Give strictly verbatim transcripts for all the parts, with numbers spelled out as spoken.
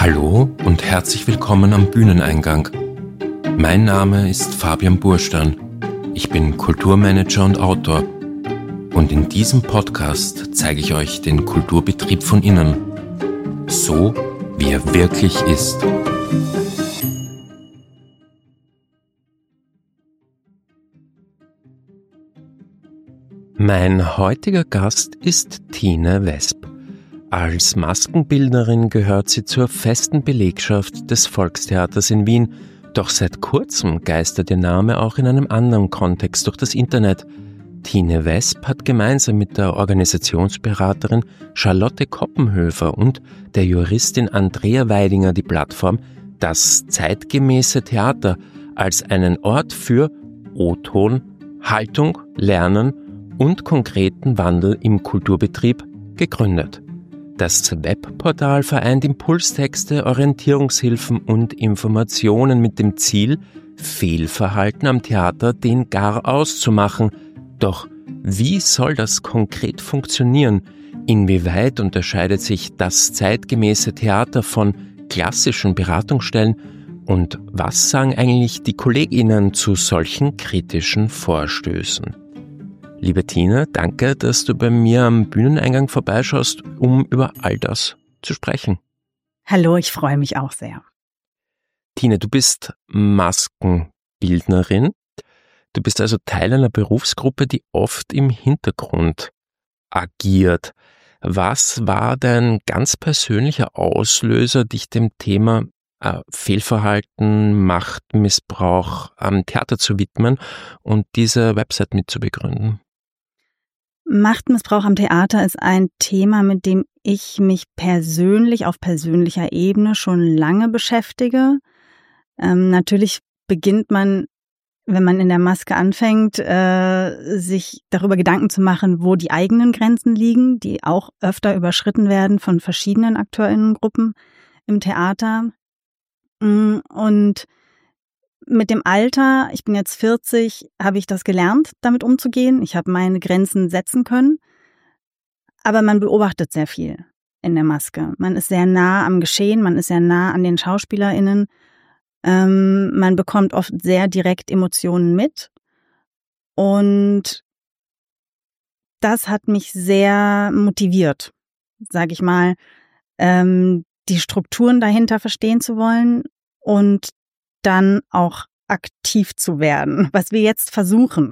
Hallo und herzlich willkommen am Bühneneingang. Mein Name ist Fabian Burstern. Ich bin Kulturmanager und Autor. Und in diesem Podcast zeige ich euch den Kulturbetrieb von innen. So, wie er wirklich ist. Mein heutiger Gast ist Tine Wesp. Als Maskenbildnerin gehört sie zur festen Belegschaft des Volkstheaters in Wien. Doch seit kurzem geistert ihr Name auch in einem anderen Kontext durch das Internet. Tine Wesp hat gemeinsam mit der Organisationsberaterin Charlotte Koppenhöfer und der Juristin Andrea Weidinger die Plattform Das zeitgemäße Theater als einen Ort für O-Ton, Haltung, Lernen und konkreten Wandel im Kulturbetrieb gegründet. Das Webportal vereint Impulstexte, Orientierungshilfen und Informationen mit dem Ziel, Fehlverhalten am Theater den gar auszumachen. Doch wie soll das konkret funktionieren? Inwieweit unterscheidet sich das zeitgemäße Theater von klassischen Beratungsstellen? Und was sagen eigentlich die KollegInnen zu solchen kritischen Vorstößen? Liebe Tine, danke, dass du bei mir am Bühneneingang vorbeischaust, um über all das zu sprechen. Hallo, ich freue mich auch sehr. Tine, du bist Maskenbildnerin. Du bist also Teil einer Berufsgruppe, die oft im Hintergrund agiert. Was war dein ganz persönlicher Auslöser, dich dem Thema äh, Fehlverhalten, Machtmissbrauch am Theater zu widmen und diese Website mitzubegründen? Machtmissbrauch am Theater ist ein Thema, mit dem ich mich persönlich auf persönlicher Ebene schon lange beschäftige. Ähm, natürlich beginnt man, wenn man in der Maske anfängt, äh, sich darüber Gedanken zu machen, wo die eigenen Grenzen liegen, die auch öfter überschritten werden von verschiedenen AkteurInnengruppen im Theater. Und mit dem Alter, ich bin jetzt vierzig, habe ich das gelernt, damit umzugehen. Ich habe meine Grenzen setzen können. Aber man beobachtet sehr viel in der Maske. Man ist sehr nah am Geschehen, man ist sehr nah an den SchauspielerInnen. Ähm, man bekommt oft sehr direkt Emotionen mit. Und das hat mich sehr motiviert, sage ich mal, ähm, die Strukturen dahinter verstehen zu wollen und dann auch aktiv zu werden, was wir jetzt versuchen.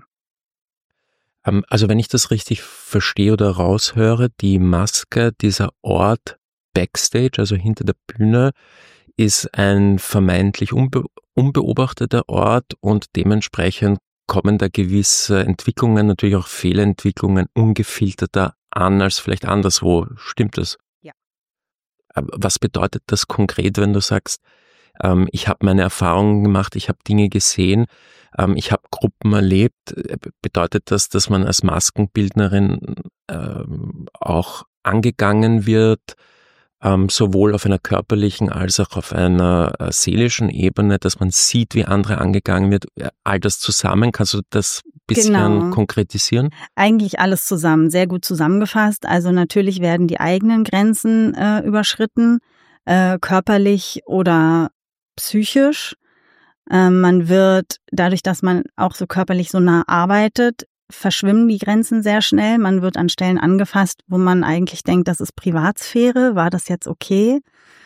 Also wenn ich das richtig verstehe oder raushöre, die Maske, dieser Ort Backstage, also hinter der Bühne, ist ein vermeintlich unbe- unbeobachteter Ort und dementsprechend kommen da gewisse Entwicklungen, natürlich auch Fehlentwicklungen, ungefilterter an als vielleicht anderswo. Stimmt das? Ja. Was bedeutet das konkret, wenn du sagst, ähm, ich habe meine Erfahrungen gemacht, ich habe Dinge gesehen, ähm, ich habe Gruppen erlebt? Bedeutet das, dass man als Maskenbildnerin ähm, auch angegangen wird, ähm, sowohl auf einer körperlichen als auch auf einer äh, seelischen Ebene, dass man sieht, wie andere angegangen wird? All das zusammen, kannst du das ein bisschen Genau. konkretisieren? Eigentlich alles zusammen, sehr gut zusammengefasst. Also natürlich werden die eigenen Grenzen äh, überschritten, äh, körperlich oder psychisch. Äh, man wird, dadurch, dass man auch so körperlich so nah arbeitet, verschwimmen die Grenzen sehr schnell. Man wird an Stellen angefasst, wo man eigentlich denkt, das ist Privatsphäre. War das jetzt okay?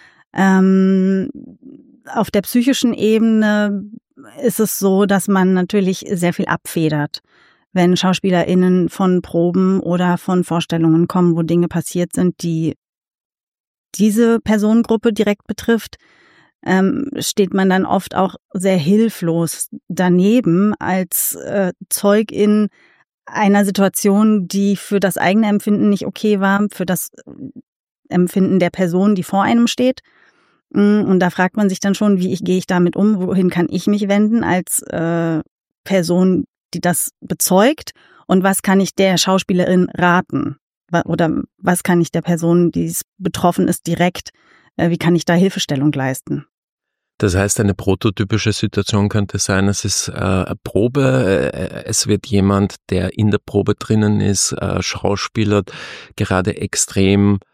Ähm, auf der psychischen Ebene ist es so, dass man natürlich sehr viel abfedert, wenn SchauspielerInnen von Proben oder von Vorstellungen kommen, wo Dinge passiert sind, die diese Personengruppe direkt betrifft, ähm, steht man dann oft auch sehr hilflos daneben als äh, Zeugin einer Situation, die für das eigene Empfinden nicht okay war, für das Empfinden der Person, die vor einem steht. Und da fragt man sich dann schon, wie ich, gehe ich damit um, wohin kann ich mich wenden als äh, Person, die das bezeugt, und was kann ich der Schauspielerin raten? Oder was kann ich der Person, die betroffen ist, direkt, äh, wie kann ich da Hilfestellung leisten? Das heißt, eine prototypische Situation könnte sein, es ist äh, eine Probe, äh, es wird jemand, der in der Probe drinnen ist, äh, schauspielert, gerade extrem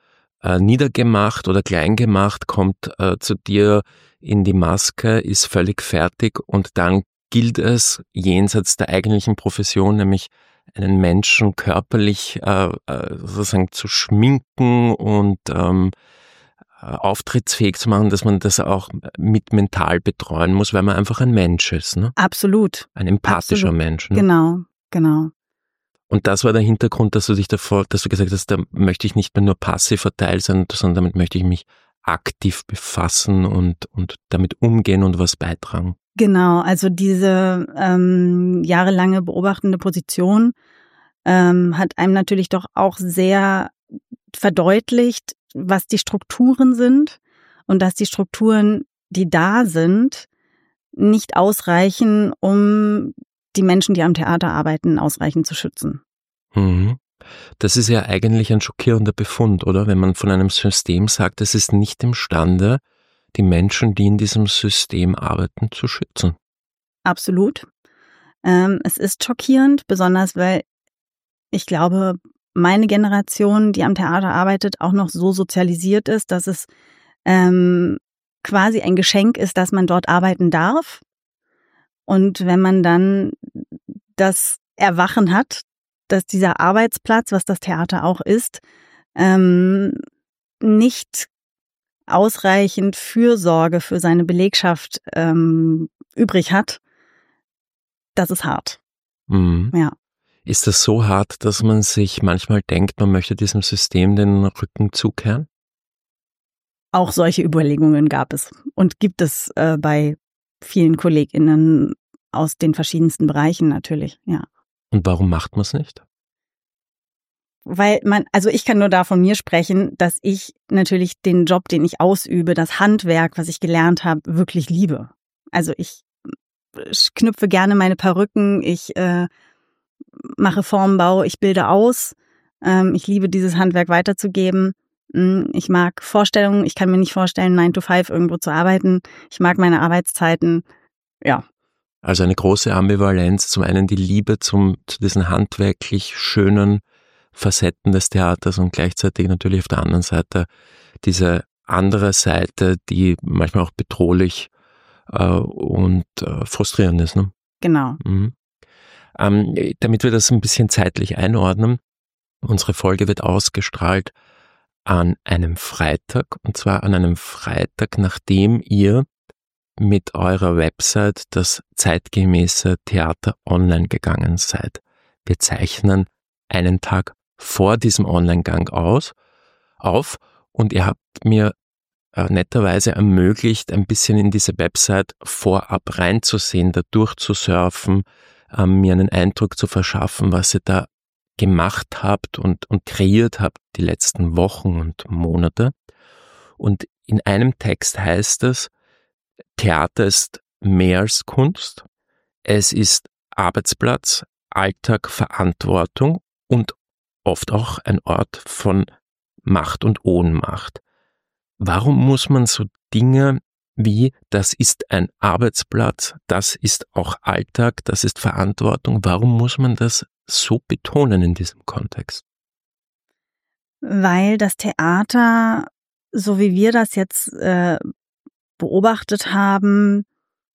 äh, niedergemacht oder klein gemacht, kommt äh, zu dir in die Maske, ist völlig fertig und dann gilt es, jenseits der eigentlichen Profession, nämlich einen Menschen körperlich äh, sozusagen zu schminken und ähm, auftrittsfähig zu machen, dass man das auch mit mental betreuen muss, weil man einfach ein Mensch ist. Ne? Absolut. Ein empathischer Absolut. Mensch. Ne? Genau, genau. Und das war der Hintergrund, dass du dich davor, dass du gesagt hast, da möchte ich nicht mehr nur passiver Teil sein, sondern damit möchte ich mich aktiv befassen und, und damit umgehen und was beitragen. Genau, also diese ähm, jahrelange beobachtende Position ähm, hat einem natürlich doch auch sehr verdeutlicht, was die Strukturen sind und dass die Strukturen, die da sind, nicht ausreichen, um die Menschen, die am Theater arbeiten, ausreichend zu schützen. Mhm. Das ist ja eigentlich ein schockierender Befund, oder? Wenn man von einem System sagt, es ist nicht imstande, die Menschen, die in diesem System arbeiten, zu schützen. Absolut. Ähm, es ist schockierend, besonders weil ich glaube, meine Generation, die am Theater arbeitet, auch noch so sozialisiert ist, dass es ähm, quasi ein Geschenk ist, dass man dort arbeiten darf. Und wenn man dann das Erwachen hat, dass dieser Arbeitsplatz, was das Theater auch ist, ähm, nicht ausreichend Fürsorge für seine Belegschaft ähm, übrig hat, das ist hart. Mhm. Ja. Ist das so hart, dass man sich manchmal denkt, man möchte diesem System den Rücken zukehren? Auch solche Überlegungen gab es und gibt es äh, bei vielen KollegInnen aus den verschiedensten Bereichen natürlich, ja. Und warum macht man es nicht? Weil man, also ich kann nur da von mir sprechen, dass ich natürlich den Job, den ich ausübe, das Handwerk, was ich gelernt habe, wirklich liebe. Also ich knüpfe gerne meine Perücken, ich äh, mache Formbau, ich bilde aus. Ähm, ich liebe dieses Handwerk weiterzugeben. Ich mag Vorstellungen, ich kann mir nicht vorstellen, nine to five irgendwo zu arbeiten. Ich mag meine Arbeitszeiten, ja. Also eine große Ambivalenz, zum einen die Liebe zum, zu diesen handwerklich schönen Facetten des Theaters und gleichzeitig natürlich auf der anderen Seite diese andere Seite, die manchmal auch bedrohlich äh, und äh, frustrierend ist. Ne? Genau. Mhm. Ähm, damit wir das ein bisschen zeitlich einordnen, unsere Folge wird ausgestrahlt an einem Freitag, und zwar an einem Freitag, nachdem ihr mit eurer Website das zeitgemäße Theater online gegangen seid. Wir zeichnen einen Tag vor diesem Online-Gang aus, auf und ihr habt mir äh, netterweise ermöglicht, ein bisschen in diese Website vorab reinzusehen, da durchzusurfen, äh, mir einen Eindruck zu verschaffen, was ihr da gemacht habt und, und kreiert habt die letzten Wochen und Monate. Und in einem Text heißt es, Theater ist mehr als Kunst. Es ist Arbeitsplatz, Alltag, Verantwortung und oft auch ein Ort von Macht und Ohnmacht. Warum muss man so Dinge wie, das ist ein Arbeitsplatz, das ist auch Alltag, das ist Verantwortung, warum muss man das so betonen in diesem Kontext? Weil das Theater, so wie wir das jetzt äh, beobachtet haben,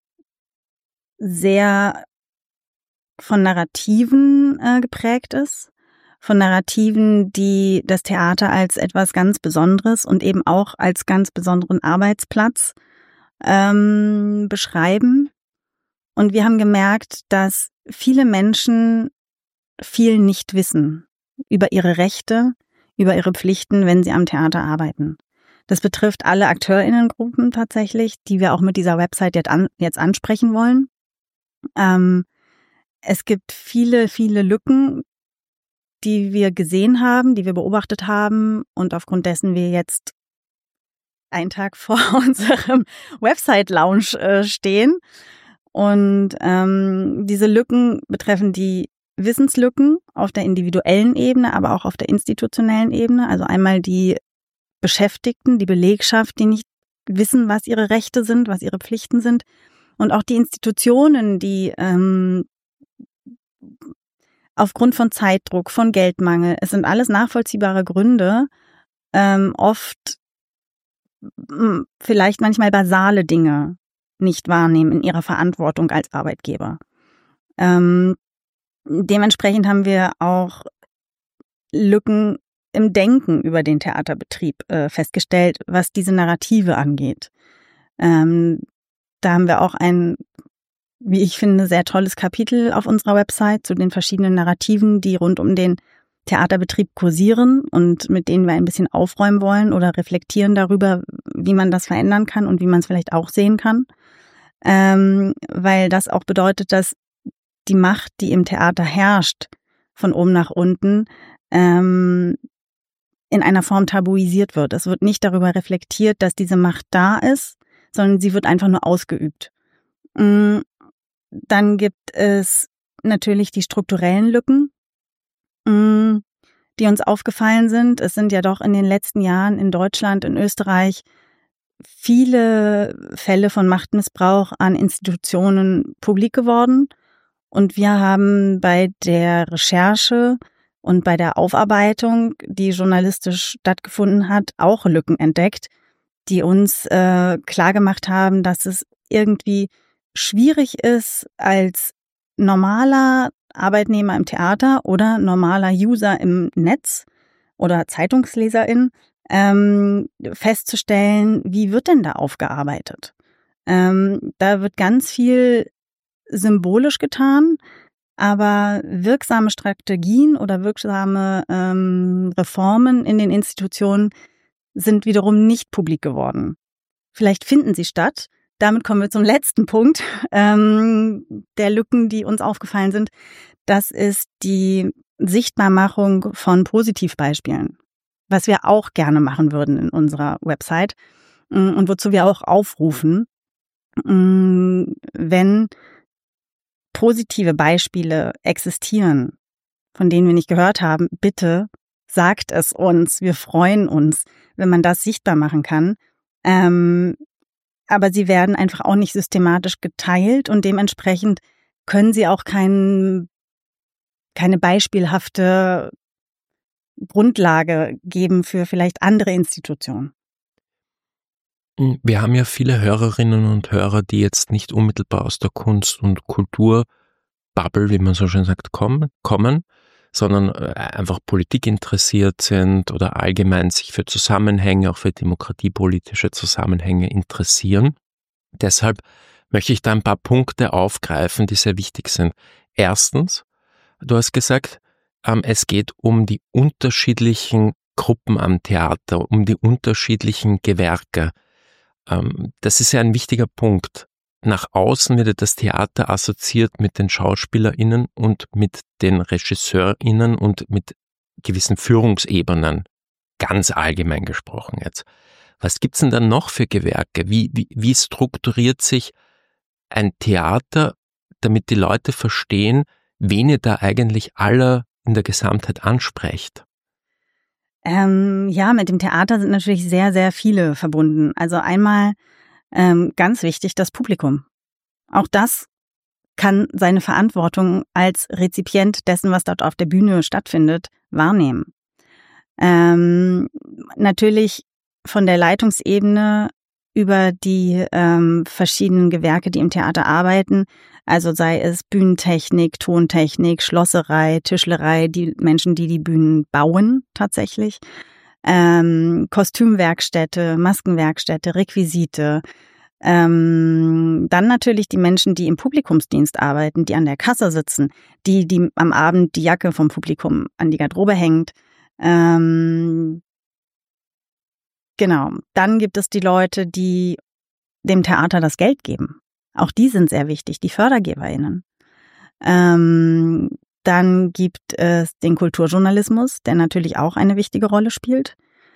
sehr von Narrativen äh, geprägt ist. Von Narrativen, die das Theater als etwas ganz Besonderes und eben auch als ganz besonderen Arbeitsplatz ähm, beschreiben. Und wir haben gemerkt, dass viele Menschen viel nicht wissen über ihre Rechte, über ihre Pflichten, wenn sie am Theater arbeiten. Das betrifft alle AkteurInnengruppen tatsächlich, die wir auch mit dieser Website jetzt, an, jetzt ansprechen wollen. Ähm, es gibt viele, viele Lücken, die wir gesehen haben, die wir beobachtet haben und aufgrund dessen wir jetzt einen Tag vor unserem Website-Launch äh, stehen. Und ähm, diese Lücken betreffen die Wissenslücken auf der individuellen Ebene, aber auch auf der institutionellen Ebene. Also einmal die Beschäftigten, die Belegschaft, die nicht wissen, was ihre Rechte sind, was ihre Pflichten sind. Und auch die Institutionen, die ähm, aufgrund von Zeitdruck, von Geldmangel, es sind alles nachvollziehbare Gründe, ähm, oft m, vielleicht manchmal basale Dinge nicht wahrnehmen in ihrer Verantwortung als Arbeitgeber. Ähm, dementsprechend haben wir auch Lücken im Denken über den Theaterbetrieb äh, festgestellt, was diese Narrative angeht. Ähm, da haben wir auch ein, wie ich finde, sehr tolles Kapitel auf unserer Website zu den verschiedenen Narrativen, die rund um den Theaterbetrieb kursieren und mit denen wir ein bisschen aufräumen wollen oder reflektieren darüber, wie man das verändern kann und wie man es vielleicht auch sehen kann. Ähm, weil das auch bedeutet, dass die Macht, die im Theater herrscht, von oben nach unten, ähm, in einer Form tabuisiert wird. Es wird nicht darüber reflektiert, dass diese Macht da ist, sondern sie wird einfach nur ausgeübt. Dann gibt es natürlich die strukturellen Lücken, die uns aufgefallen sind. Es sind ja doch in den letzten Jahren in Deutschland, in Österreich viele Fälle von Machtmissbrauch an Institutionen publik geworden. Und wir haben bei der Recherche und bei der Aufarbeitung, die journalistisch stattgefunden hat, auch Lücken entdeckt, die uns äh, klargemacht haben, dass es irgendwie schwierig ist, als normaler Arbeitnehmer im Theater oder normaler User im Netz oder Zeitungsleserin ähm, festzustellen, wie wird denn da aufgearbeitet? Ähm, da wird ganz viel symbolisch getan, aber wirksame Strategien oder wirksame ähm, Reformen in den Institutionen sind wiederum nicht publik geworden. Vielleicht finden sie statt. Damit kommen wir zum letzten Punkt ähm, der Lücken, die uns aufgefallen sind. Das ist die Sichtbarmachung von Positivbeispielen, was wir auch gerne machen würden in unserer Website und wozu wir auch aufrufen, wenn positive Beispiele existieren, von denen wir nicht gehört haben, bitte sagt es uns. Wir freuen uns, wenn man das sichtbar machen kann. Ähm, aber sie werden einfach auch nicht systematisch geteilt und dementsprechend können sie auch kein, keine beispielhafte Grundlage geben für vielleicht andere Institutionen. Wir haben ja viele Hörerinnen und Hörer, die jetzt nicht unmittelbar aus der Kunst- und Kulturbubble, wie man so schön sagt, kommen, kommen, sondern einfach Politik interessiert sind oder allgemein sich für Zusammenhänge, auch für demokratiepolitische Zusammenhänge interessieren. Deshalb möchte ich da ein paar Punkte aufgreifen, die sehr wichtig sind. Erstens, du hast gesagt, es geht um die unterschiedlichen Gruppen am Theater, um die unterschiedlichen Gewerke. Das ist ja ein wichtiger Punkt. Nach außen wird das Theater assoziiert mit den SchauspielerInnen und mit den RegisseurInnen und mit gewissen Führungsebenen, ganz allgemein gesprochen jetzt. Was gibt's denn dann noch für Gewerke? Wie, wie, wie strukturiert sich ein Theater, damit die Leute verstehen, wen ihr da eigentlich alle in der Gesamtheit ansprecht? Ähm, ja, mit dem Theater sind natürlich sehr, sehr viele verbunden. Also einmal ähm, ganz wichtig, das Publikum. Auch das kann seine Verantwortung als Rezipient dessen, was dort auf der Bühne stattfindet, wahrnehmen. Ähm, natürlich von der Leitungsebene über die ähm, verschiedenen Gewerke, die im Theater arbeiten, also sei es Bühnentechnik, Tontechnik, Schlosserei, Tischlerei, die Menschen, die die Bühnen bauen tatsächlich, ähm, Kostümwerkstätte, Maskenwerkstätte, Requisite, ähm, dann natürlich die Menschen, die im Publikumsdienst arbeiten, die an der Kasse sitzen, die, die am Abend die Jacke vom Publikum an die Garderobe hängt, ähm, genau. Dann gibt es die Leute, die dem Theater das Geld geben. Auch die sind sehr wichtig, die FördergeberInnen. Ähm, dann gibt es den Kulturjournalismus, der natürlich auch eine wichtige Rolle spielt.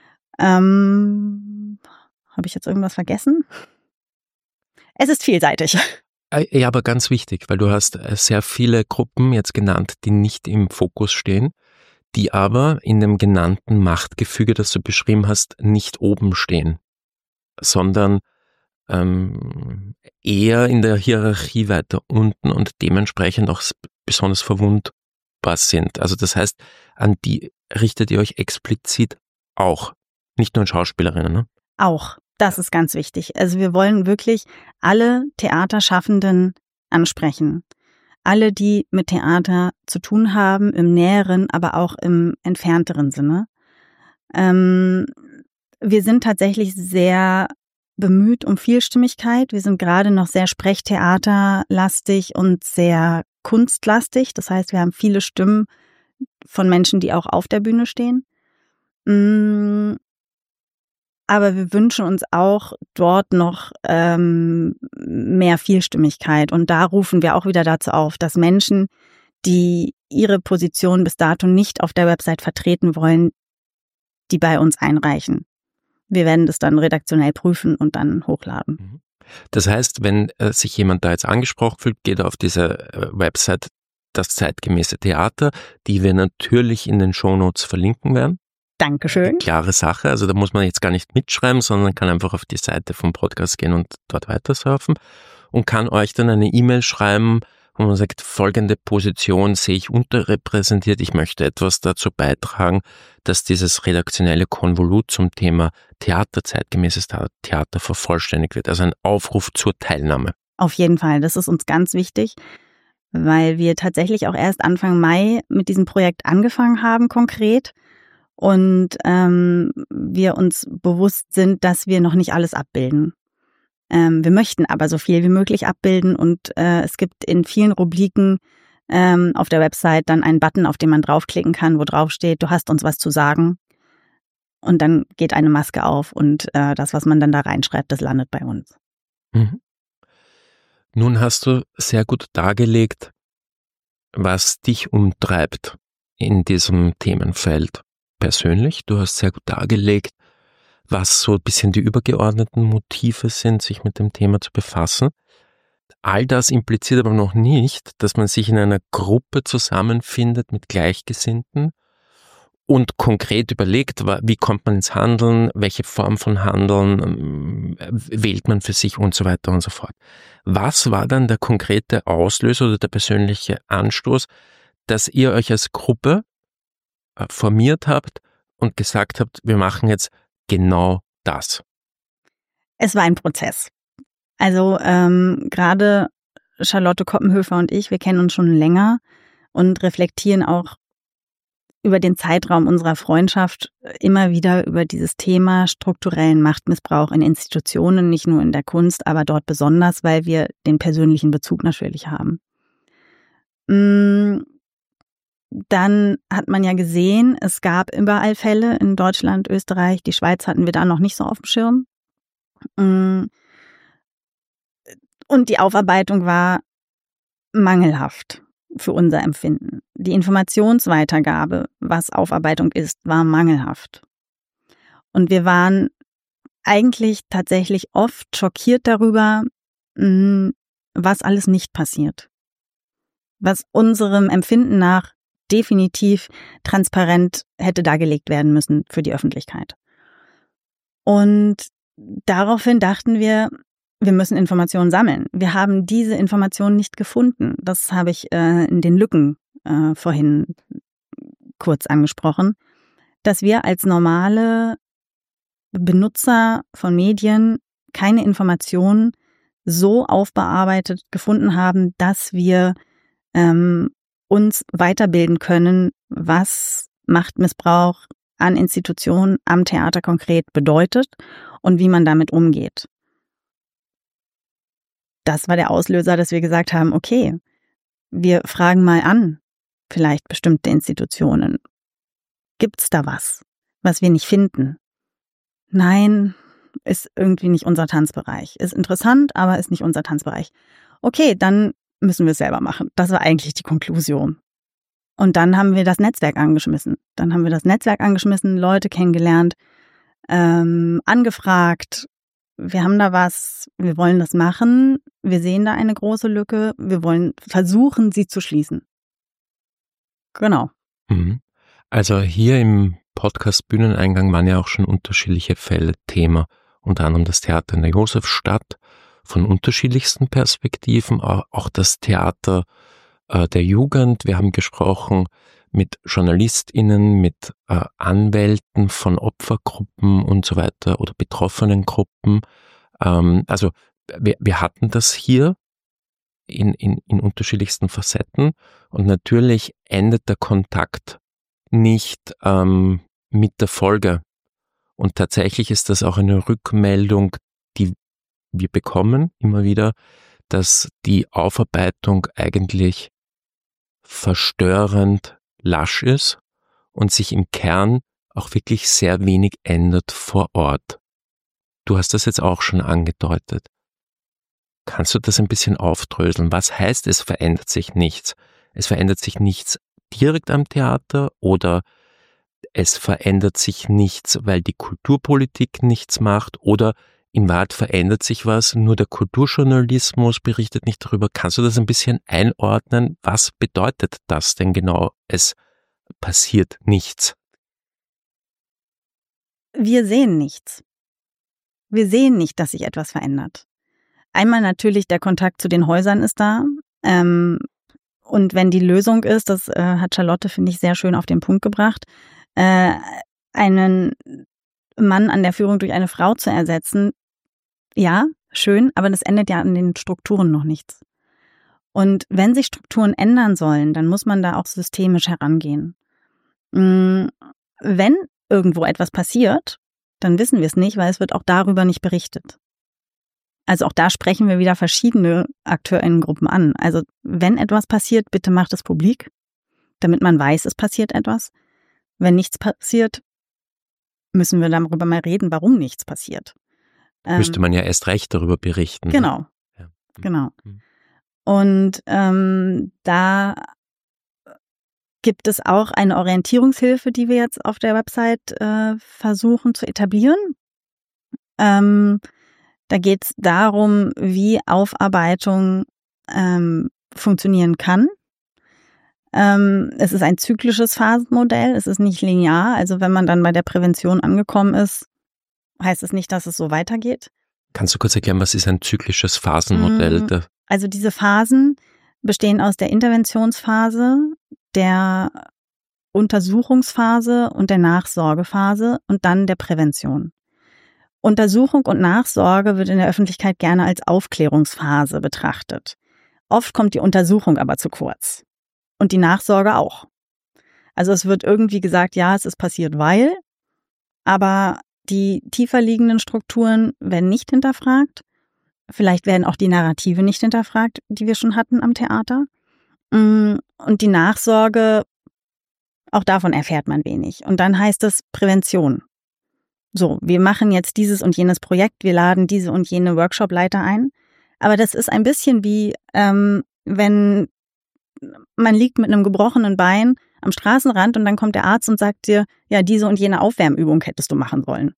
Ähm, habe ich jetzt irgendwas vergessen? Es ist vielseitig. Ja, aber ganz wichtig, weil du hast sehr viele Gruppen jetzt genannt, die nicht im Fokus stehen, die aber in dem genannten Machtgefüge, das du beschrieben hast, nicht oben stehen, sondern ähm, eher in der Hierarchie weiter unten und dementsprechend auch besonders verwundbar sind. Also das heißt, an die richtet ihr euch explizit auch. Nicht nur an Schauspielerinnen, ne? Auch, das ist ganz wichtig. Also wir wollen wirklich alle Theaterschaffenden ansprechen. Alle, die mit Theater zu tun haben, im näheren, aber auch im entfernteren Sinne. Ähm, wir sind tatsächlich sehr bemüht um Vielstimmigkeit. Wir sind gerade noch sehr sprechtheaterlastig und sehr kunstlastig. Das heißt, wir haben viele Stimmen von Menschen, die auch auf der Bühne stehen. Aber wir wünschen uns auch dort noch ähm, mehr Vielstimmigkeit. Und da rufen wir auch wieder dazu auf, dass Menschen, die ihre Position bis dato nicht auf der Website vertreten wollen, die bei uns einreichen. Wir werden das dann redaktionell prüfen und dann hochladen. Das heißt, wenn äh, sich jemand da jetzt angesprochen fühlt, geht er auf diese äh, Website Das zeitgemäße Theater, die wir natürlich in den Shownotes verlinken werden. Dankeschön. Eine klare Sache, also da muss man jetzt gar nicht mitschreiben, sondern kann einfach auf die Seite vom Podcast gehen und dort weiter surfen und kann euch dann eine E-Mail schreiben, wo man sagt, folgende Position sehe ich unterrepräsentiert, ich möchte etwas dazu beitragen, dass dieses redaktionelle Konvolut zum Thema Theater, zeitgemäßes Theater vervollständigt wird. Also ein Aufruf zur Teilnahme. Auf jeden Fall, das ist uns ganz wichtig, weil wir tatsächlich auch erst Anfang Mai mit diesem Projekt angefangen haben, konkret. Und ähm, wir uns bewusst sind, dass wir noch nicht alles abbilden. Ähm, wir möchten aber so viel wie möglich abbilden und äh, es gibt in vielen Rubriken ähm, auf der Website dann einen Button, auf den man draufklicken kann, wo drauf steht, du hast uns was zu sagen. Und dann geht eine Maske auf und äh, das, was man dann da reinschreibt, das landet bei uns. Mhm. Nun hast du sehr gut dargelegt, was dich umtreibt in diesem Themenfeld persönlich. Du hast sehr gut dargelegt, was so ein bisschen die übergeordneten Motive sind, sich mit dem Thema zu befassen. All das impliziert aber noch nicht, dass man sich in einer Gruppe zusammenfindet mit Gleichgesinnten und konkret überlegt, wie kommt man ins Handeln, welche Form von Handeln wählt man für sich und so weiter und so fort. Was war dann der konkrete Auslöser oder der persönliche Anstoß, dass ihr euch als Gruppe formiert habt und gesagt habt, wir machen jetzt genau das? Es war ein Prozess. Also ähm, gerade Charlotte Koppenhöfer und ich, wir kennen uns schon länger und reflektieren auch über den Zeitraum unserer Freundschaft immer wieder über dieses Thema strukturellen Machtmissbrauch in Institutionen, nicht nur in der Kunst, aber dort besonders, weil wir den persönlichen Bezug natürlich haben. Dann hat man ja gesehen, es gab überall Fälle in Deutschland, Österreich, die Schweiz hatten wir da noch nicht so auf dem Schirm. Und die Aufarbeitung war mangelhaft für unser Empfinden. Die Informationsweitergabe, was Aufarbeitung ist, war mangelhaft. Und wir waren eigentlich tatsächlich oft schockiert darüber, was alles nicht passiert. Was unserem Empfinden nach definitiv transparent hätte dargelegt werden müssen für die Öffentlichkeit. Und daraufhin dachten wir, wir müssen Informationen sammeln. Wir haben diese Informationen nicht gefunden. Das habe ich äh, in den Lücken äh, vorhin kurz angesprochen, dass wir als normale Benutzer von Medien keine Informationen so aufbearbeitet gefunden haben, dass wir ähm, uns weiterbilden können, was Machtmissbrauch an Institutionen, am Theater konkret bedeutet und wie man damit umgeht. Das war der Auslöser, dass wir gesagt haben, okay, wir fragen mal an, vielleicht bestimmte Institutionen. Gibt's da was, was wir nicht finden? Nein, ist irgendwie nicht unser Tanzbereich. Ist interessant, aber ist nicht unser Tanzbereich. Okay, dann müssen wir es selber machen. Das war eigentlich die Konklusion. Und dann haben wir das Netzwerk angeschmissen. Dann haben wir das Netzwerk angeschmissen, Leute kennengelernt, ähm, angefragt. Wir haben da was, wir wollen das machen. Wir sehen da eine große Lücke. Wir wollen versuchen, sie zu schließen. Genau. Also hier im Podcast Bühneneingang waren ja auch schon unterschiedliche Fälle Thema. Unter anderem das Theater in der Josefstadt von unterschiedlichsten Perspektiven, auch das Theater der Jugend. Wir haben gesprochen mit JournalistInnen, mit äh, Anwälten von Opfergruppen und so weiter oder betroffenen Gruppen. Ähm, also wir, wir hatten das hier in, in, in unterschiedlichsten Facetten und natürlich endet der Kontakt nicht ähm, mit der Folge. Und tatsächlich ist das auch eine Rückmeldung, die wir bekommen immer wieder, dass die Aufarbeitung eigentlich verstörend lasch ist und sich im Kern auch wirklich sehr wenig ändert vor Ort. Du hast das jetzt auch schon angedeutet. Kannst du das ein bisschen aufdröseln? Was heißt, es verändert sich nichts? Es verändert sich nichts direkt am Theater oder es verändert sich nichts, weil die Kulturpolitik nichts macht oder in Wahrheit verändert sich was, nur der Kulturjournalismus berichtet nicht darüber. Kannst du das ein bisschen einordnen? Was bedeutet das denn genau? Es passiert nichts. Wir sehen nichts. Wir sehen nicht, dass sich etwas verändert. Einmal natürlich der Kontakt zu den Häusern ist da. Ähm, und wenn die Lösung ist, das äh, hat Charlotte, finde ich, sehr schön auf den Punkt gebracht, äh, einen Mann an der Führung durch eine Frau zu ersetzen, ja, schön, aber das ändert ja an den Strukturen noch nichts. Und wenn sich Strukturen ändern sollen, dann muss man da auch systemisch herangehen. Wenn irgendwo etwas passiert, dann wissen wir es nicht, weil es wird auch darüber nicht berichtet. Also auch da sprechen wir wieder verschiedene AkteurInnengruppen an. Also wenn etwas passiert, bitte macht es publik, damit man weiß, es passiert etwas. Wenn nichts passiert, müssen wir darüber mal reden, warum nichts passiert. Müsste man ja erst recht darüber berichten. Genau, ja. genau. Und ähm, da gibt es auch eine Orientierungshilfe, die wir jetzt auf der Website äh, versuchen zu etablieren. Ähm, da geht es darum, wie Aufarbeitung ähm, funktionieren kann. Ähm, es ist ein zyklisches Phasenmodell, es ist nicht linear. Also wenn man dann bei der Prävention angekommen ist, heißt es nicht, dass es so weitergeht. Kannst du kurz erklären, was ist ein zyklisches Phasenmodell? Also diese Phasen bestehen aus der Interventionsphase, der Untersuchungsphase und der Nachsorgephase und dann der Prävention. Untersuchung und Nachsorge wird in der Öffentlichkeit gerne als Aufklärungsphase betrachtet. Oft kommt die Untersuchung aber zu kurz. Und die Nachsorge auch. Also es wird irgendwie gesagt, ja, es ist passiert, weil, aber die tiefer liegenden Strukturen werden nicht hinterfragt. Vielleicht werden auch die Narrative nicht hinterfragt, die wir schon hatten am Theater. Und die Nachsorge, auch davon erfährt man wenig. Und dann heißt es Prävention. So, wir machen jetzt dieses und jenes Projekt, wir laden diese und jene Workshopleiter ein. Aber das ist ein bisschen wie, ähm, wenn man liegt mit einem gebrochenen Bein am Straßenrand und dann kommt der Arzt und sagt dir, ja, diese und jene Aufwärmübung hättest du machen sollen.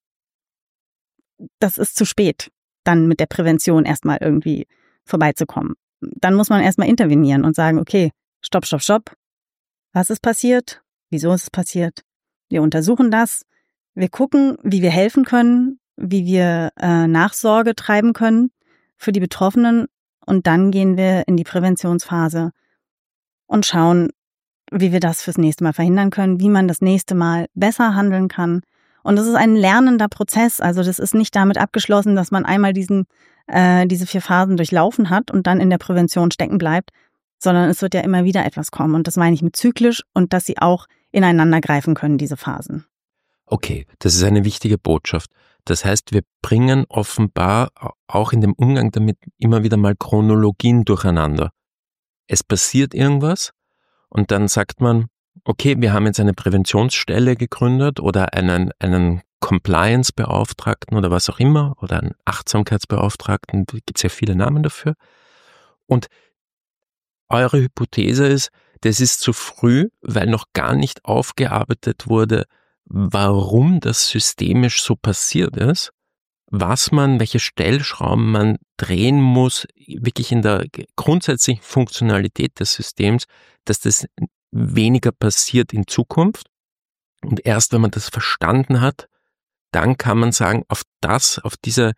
Das ist zu spät, dann mit der Prävention erstmal irgendwie vorbeizukommen. Dann muss man erstmal intervenieren und sagen, okay, stopp, stopp, stopp. Was ist passiert? Wieso ist es passiert? Wir untersuchen das. Wir gucken, wie wir helfen können, wie wir äh, Nachsorge treiben können für die Betroffenen. Und dann gehen wir in die Präventionsphase und schauen, wie wir das fürs nächste Mal verhindern können, wie man das nächste Mal besser handeln kann. Und das ist ein lernender Prozess. Also das ist nicht damit abgeschlossen, dass man einmal diesen, äh, diese vier Phasen durchlaufen hat und dann in der Prävention stecken bleibt, sondern es wird ja immer wieder etwas kommen. Und das meine ich mit zyklisch und dass sie auch ineinander greifen können, diese Phasen. Okay, das ist eine wichtige Botschaft. Das heißt, wir bringen offenbar auch in dem Umgang damit immer wieder mal Chronologien durcheinander. Es passiert irgendwas und dann sagt man, okay, wir haben jetzt eine Präventionsstelle gegründet oder einen, einen Compliance-Beauftragten oder was auch immer oder einen Achtsamkeitsbeauftragten, da gibt es ja viele Namen dafür. Und eure Hypothese ist, das ist zu früh, weil noch gar nicht aufgearbeitet wurde, warum das systemisch so passiert ist, was man, welche Stellschrauben man drehen muss, wirklich in der grundsätzlichen Funktionalität des Systems, dass das weniger passiert in Zukunft. Und erst wenn man das verstanden hat, dann kann man sagen, auf das, auf diese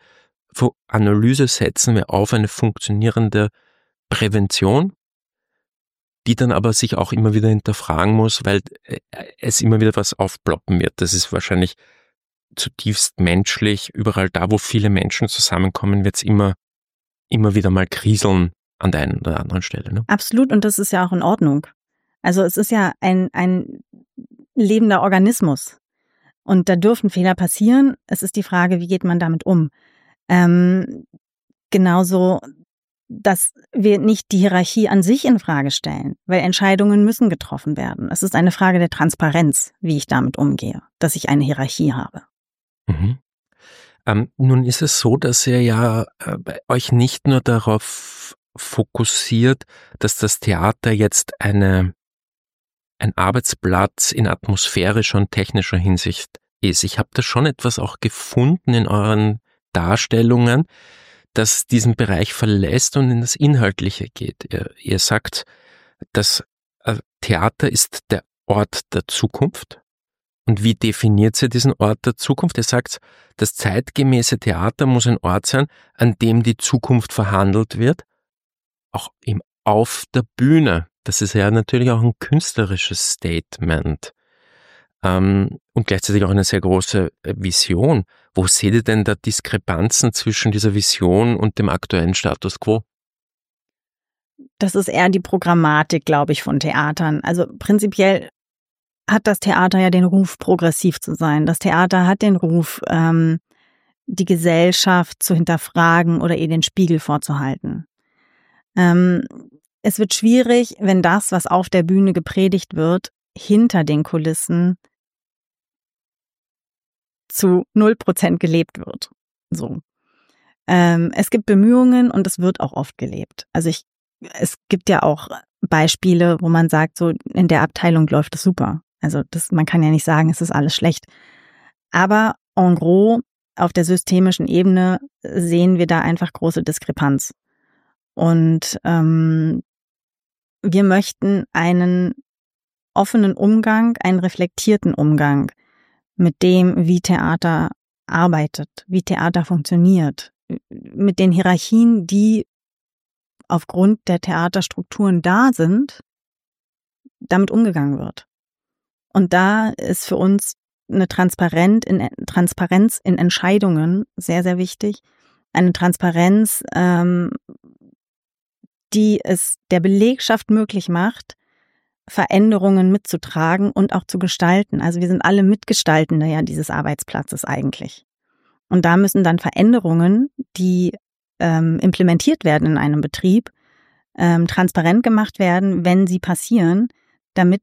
Analyse setzen wir auf eine funktionierende Prävention. die dann aber sich auch immer wieder hinterfragen muss, weil es immer wieder was aufploppen wird. Das ist wahrscheinlich zutiefst menschlich. Überall da, wo viele Menschen zusammenkommen, wird es immer, immer wieder mal kriseln an der einen oder anderen Stelle. Ne? Absolut, und das ist ja auch in Ordnung. Also es ist ja ein, ein lebender Organismus und da dürfen Fehler passieren. Es ist die Frage, wie geht man damit um? Ähm, genauso, dass wir nicht die Hierarchie an sich in Frage stellen, weil Entscheidungen müssen getroffen werden. Es ist eine Frage der Transparenz, wie ich damit umgehe, dass ich eine Hierarchie habe. Mhm. Ähm, nun ist es so, dass ihr ja äh, bei euch nicht nur darauf fokussiert, dass das Theater jetzt eine, ein Arbeitsplatz in atmosphärischer und technischer Hinsicht ist. Ich habe da schon etwas auch gefunden in euren Darstellungen, das diesen Bereich verlässt und in das Inhaltliche geht. Ihr, ihr sagt, das äh, Theater ist der Ort der Zukunft. Und wie definiert sie diesen Ort der Zukunft? Er sagt, das zeitgemäße Theater muss ein Ort sein, an dem die Zukunft verhandelt wird, auch im auf der Bühne. Das ist ja natürlich auch ein künstlerisches Statement ähm, und gleichzeitig auch eine sehr große Vision. Wo seht ihr denn da Diskrepanzen zwischen dieser Vision und dem aktuellen Status quo? Das ist eher die Programmatik, glaube ich, von Theatern. Also prinzipiell hat das Theater ja den Ruf, progressiv zu sein. Das Theater hat den Ruf, ähm, die Gesellschaft zu hinterfragen oder ihr den Spiegel vorzuhalten. Ähm, es wird schwierig, wenn das, was auf der Bühne gepredigt wird, hinter den Kulissen zu null Prozent gelebt wird. So. Ähm, es gibt Bemühungen und es wird auch oft gelebt. Also ich, es gibt ja auch Beispiele, wo man sagt, so in der Abteilung läuft es super. Also das, man kann ja nicht sagen, es ist alles schlecht. Aber en gros, auf der systemischen Ebene sehen wir da einfach große Diskrepanz. Und ähm, wir möchten einen offenen Umgang, einen reflektierten Umgang mit dem, wie Theater arbeitet, wie Theater funktioniert, mit den Hierarchien, die aufgrund der Theaterstrukturen da sind, damit umgegangen wird. Und da ist für uns eine Transparenz in, Transparenz in Entscheidungen sehr, sehr wichtig. Eine Transparenz, ähm, die es der Belegschaft möglich macht, Veränderungen mitzutragen und auch zu gestalten. Also wir sind alle Mitgestaltende ja dieses Arbeitsplatzes eigentlich. Und da müssen dann Veränderungen, die ähm, implementiert werden in einem Betrieb, ähm, transparent gemacht werden, wenn sie passieren, damit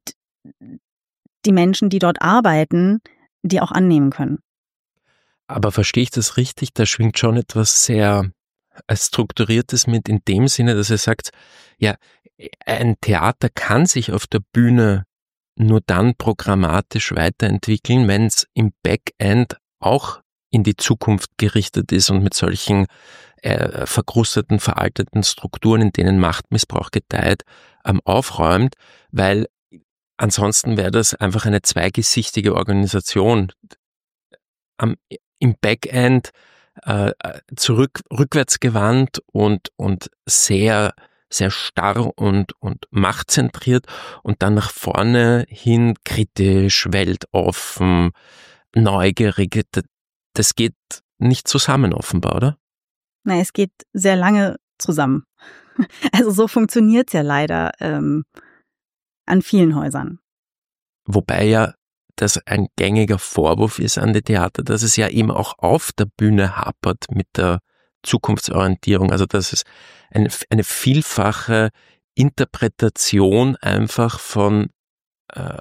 die Menschen, die dort arbeiten, die auch annehmen können. Aber verstehe ich das richtig? Da schwingt schon etwas sehr Strukturiertes mit in dem Sinne, dass er sagt, ja, ein Theater kann sich auf der Bühne nur dann programmatisch weiterentwickeln, wenn es im Backend auch in die Zukunft gerichtet ist und mit solchen äh, verkrusteten, veralteten Strukturen, in denen Machtmissbrauch gedeiht, ähm, aufräumt, weil ansonsten wäre das einfach eine zweigesichtige Organisation. Am, im Backend äh, zurück, rückwärts gewandt und, und sehr, sehr starr und, und machtzentriert und dann nach vorne hin kritisch, weltoffen, neugierig. Das geht nicht zusammen offenbar, oder? Nein, es geht sehr lange zusammen. Also so funktioniert es ja leider ähm, an vielen Häusern. Wobei ja das ein gängiger Vorwurf ist an die Theater, dass es ja eben auch auf der Bühne hapert mit der Zukunftsorientierung. Also dass es eine, eine vielfache Interpretation einfach von äh,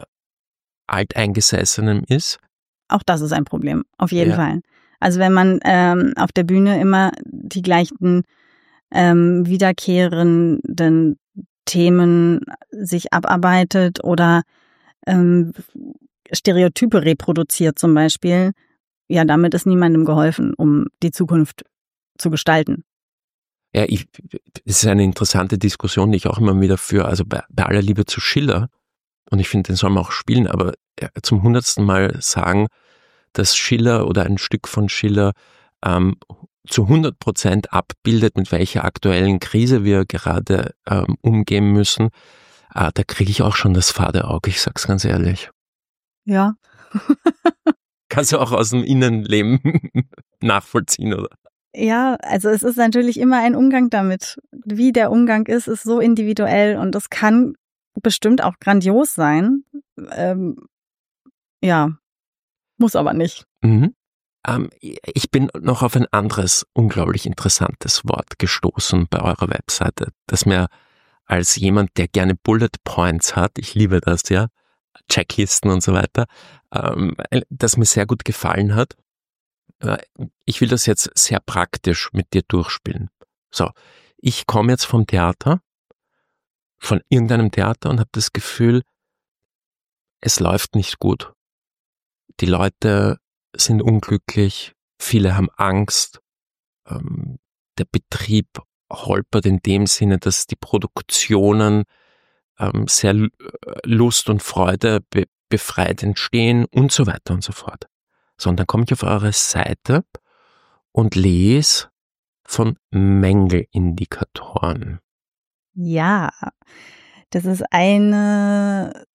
Alteingesessenem ist. Auch das ist ein Problem, auf jeden Ja. Fall. Also wenn man ähm, auf der Bühne immer die gleichen ähm, wiederkehrenden Themen sich abarbeitet oder ähm, Stereotype reproduziert zum Beispiel, ja, damit ist niemandem geholfen, um die Zukunft zu gestalten. Ja, ich, es ist eine interessante Diskussion, die ich auch immer wieder führe. Also bei, bei aller Liebe zu Schiller, und ich finde, den soll man auch spielen, aber zum hundertsten Mal sagen, dass Schiller oder ein Stück von Schiller ähm, zu hundert Prozent abbildet, mit welcher aktuellen Krise wir gerade ähm, umgehen müssen. Ah, da kriege ich auch schon das fade Auge, ich sag's ganz ehrlich. Ja. Kannst du auch aus dem Innenleben nachvollziehen, oder? Ja, also es ist natürlich immer ein Umgang damit. Wie der Umgang ist, ist so individuell und das kann bestimmt auch grandios sein. Ähm, ja, muss aber nicht. Mhm. Ähm, ich bin noch auf ein anderes unglaublich interessantes Wort gestoßen bei eurer Webseite, das mir als jemand, der gerne Bullet Points hat, ich liebe das, ja, Checklisten und so weiter, ähm, das mir sehr gut gefallen hat. Ich will das jetzt sehr praktisch mit dir durchspielen. So, ich komme jetzt vom Theater, von irgendeinem Theater und habe das Gefühl, es läuft nicht gut. Die Leute sind unglücklich, viele haben Angst, ähm, der Betrieb holpert in dem Sinne, dass die Produktionen ähm, sehr Lust und Freude be- befreit entstehen und so weiter und so fort. So, und dann komme ich auf eure Seite und lese von Mängelindikatoren. Ja, das ist eine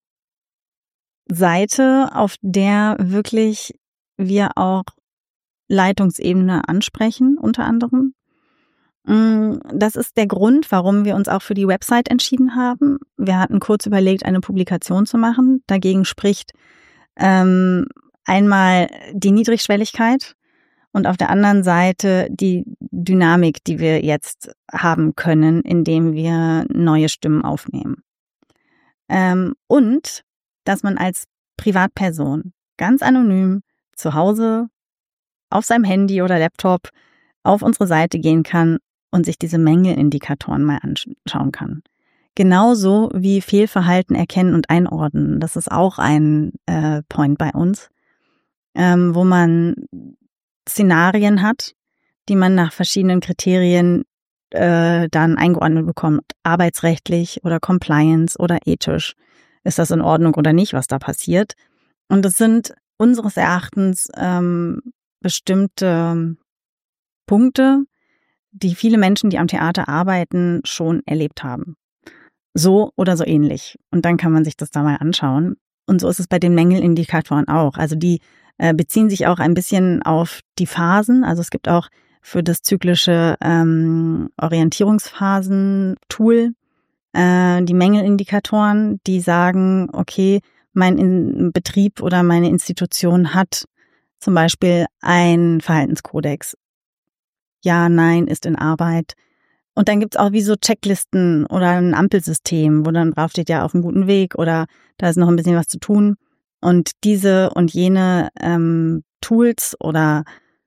Seite, auf der wirklich wir auch Leitungsebene ansprechen, unter anderem. Das ist der Grund, warum wir uns auch für die Website entschieden haben. Wir hatten kurz überlegt, eine Publikation zu machen. Dagegen spricht ähm, einmal die Niedrigschwelligkeit und auf der anderen Seite die Dynamik, die wir jetzt haben können, indem wir neue Stimmen aufnehmen. Ähm, und dass man als Privatperson ganz anonym zu Hause auf seinem Handy oder Laptop auf unsere Seite gehen kann und sich diese Mängelindikatoren mal anschauen kann. Genauso wie Fehlverhalten erkennen und einordnen. Das ist auch ein äh, Point bei uns, ähm, wo man Szenarien hat, die man nach verschiedenen Kriterien äh, dann eingeordnet bekommt. Arbeitsrechtlich oder Compliance oder ethisch. Ist das in Ordnung oder nicht, was da passiert? Und es sind unseres Erachtens ähm, bestimmte Punkte, die viele Menschen, die am Theater arbeiten, schon erlebt haben. So oder so ähnlich. Und dann kann man sich das da mal anschauen. Und so ist es bei den Mängelindikatoren auch. Also die äh, beziehen sich auch ein bisschen auf die Phasen. Also es gibt auch für das zyklische ähm, Orientierungsphasen-Tool äh, die Mängelindikatoren, die sagen, okay, mein In- Betrieb oder meine Institution hat zum Beispiel einen Verhaltenskodex. Ja, nein, ist in Arbeit. Und dann gibt's auch wie so Checklisten oder ein Ampelsystem, wo dann drauf steht, ja, auf einem guten Weg oder da ist noch ein bisschen was zu tun. Und diese und jene ähm, Tools oder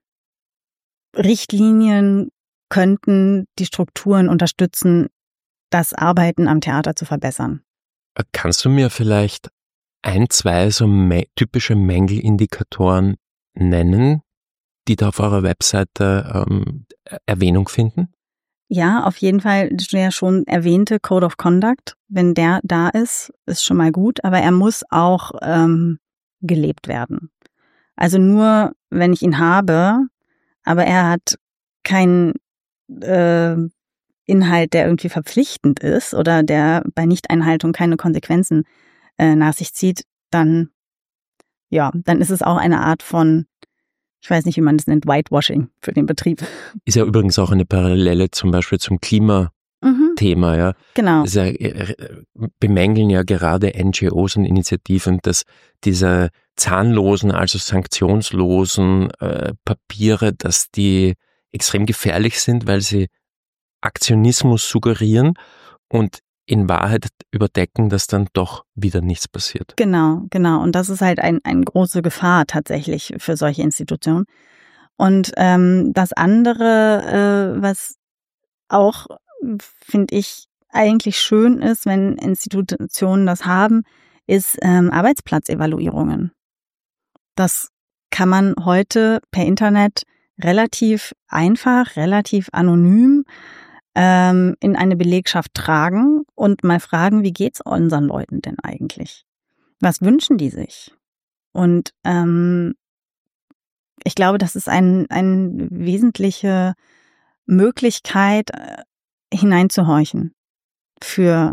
Richtlinien könnten die Strukturen unterstützen, das Arbeiten am Theater zu verbessern. Kannst du mir vielleicht ein, zwei so mä- typische Mängelindikatoren nennen, die da auf eurer Webseite ähm, Erwähnung finden? Ja, auf jeden Fall der schon erwähnte Code of Conduct. Wenn der da ist, ist schon mal gut, aber er muss auch ähm, gelebt werden. Also nur, wenn ich ihn habe, aber er hat keinen äh, Inhalt, der irgendwie verpflichtend ist oder der bei Nichteinhaltung keine Konsequenzen äh, nach sich zieht, dann ja, dann ist es auch eine Art von, ich weiß nicht, wie man das nennt, Whitewashing für den Betrieb. Ist ja übrigens auch eine Parallele zum Beispiel zum Klimathema, mhm. ja. Genau. Das ja, bemängeln ja gerade N G Os und Initiativen, dass diese zahnlosen, also sanktionslosen äh, Papiere, dass die extrem gefährlich sind, weil sie Aktionismus suggerieren und in Wahrheit überdecken, dass dann doch wieder nichts passiert. Genau, genau. Und das ist halt ein, eine große Gefahr tatsächlich für solche Institutionen. Und ähm, das andere, äh, was auch, finde ich, eigentlich schön ist, wenn Institutionen das haben, ist ähm, Arbeitsplatzevaluierungen. Das kann man heute per Internet relativ einfach, relativ anonym ähm, in eine Belegschaft tragen und mal fragen, wie geht's unseren Leuten denn eigentlich? Was wünschen die sich? Und ähm, ich glaube, das ist ein, eine wesentliche Möglichkeit, äh, hineinzuhorchen für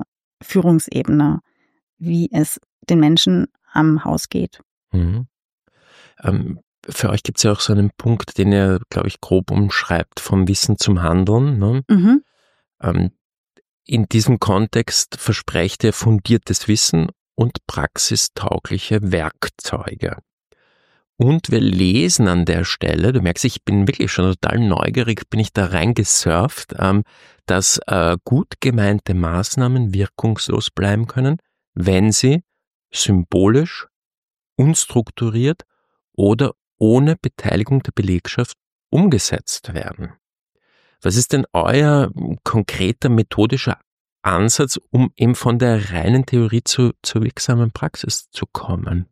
Führungsebene, wie es den Menschen am Haus geht. Mhm. Ähm, für euch gibt es ja auch so einen Punkt, den ihr, glaube ich, grob umschreibt, vom Wissen zum Handeln. Ne? Mhm. Ähm, in diesem Kontext versprecht ihr fundiertes Wissen und praxistaugliche Werkzeuge. Und wir lesen an der Stelle, du merkst, ich bin wirklich schon total neugierig, bin ich da reingesurft, ähm, dass äh, gut gemeinte Maßnahmen wirkungslos bleiben können, wenn sie symbolisch, unstrukturiert oder ohne Beteiligung der Belegschaft umgesetzt werden. Was ist denn euer konkreter methodischer Ansatz, um eben von der reinen Theorie zu, zur wirksamen Praxis zu kommen?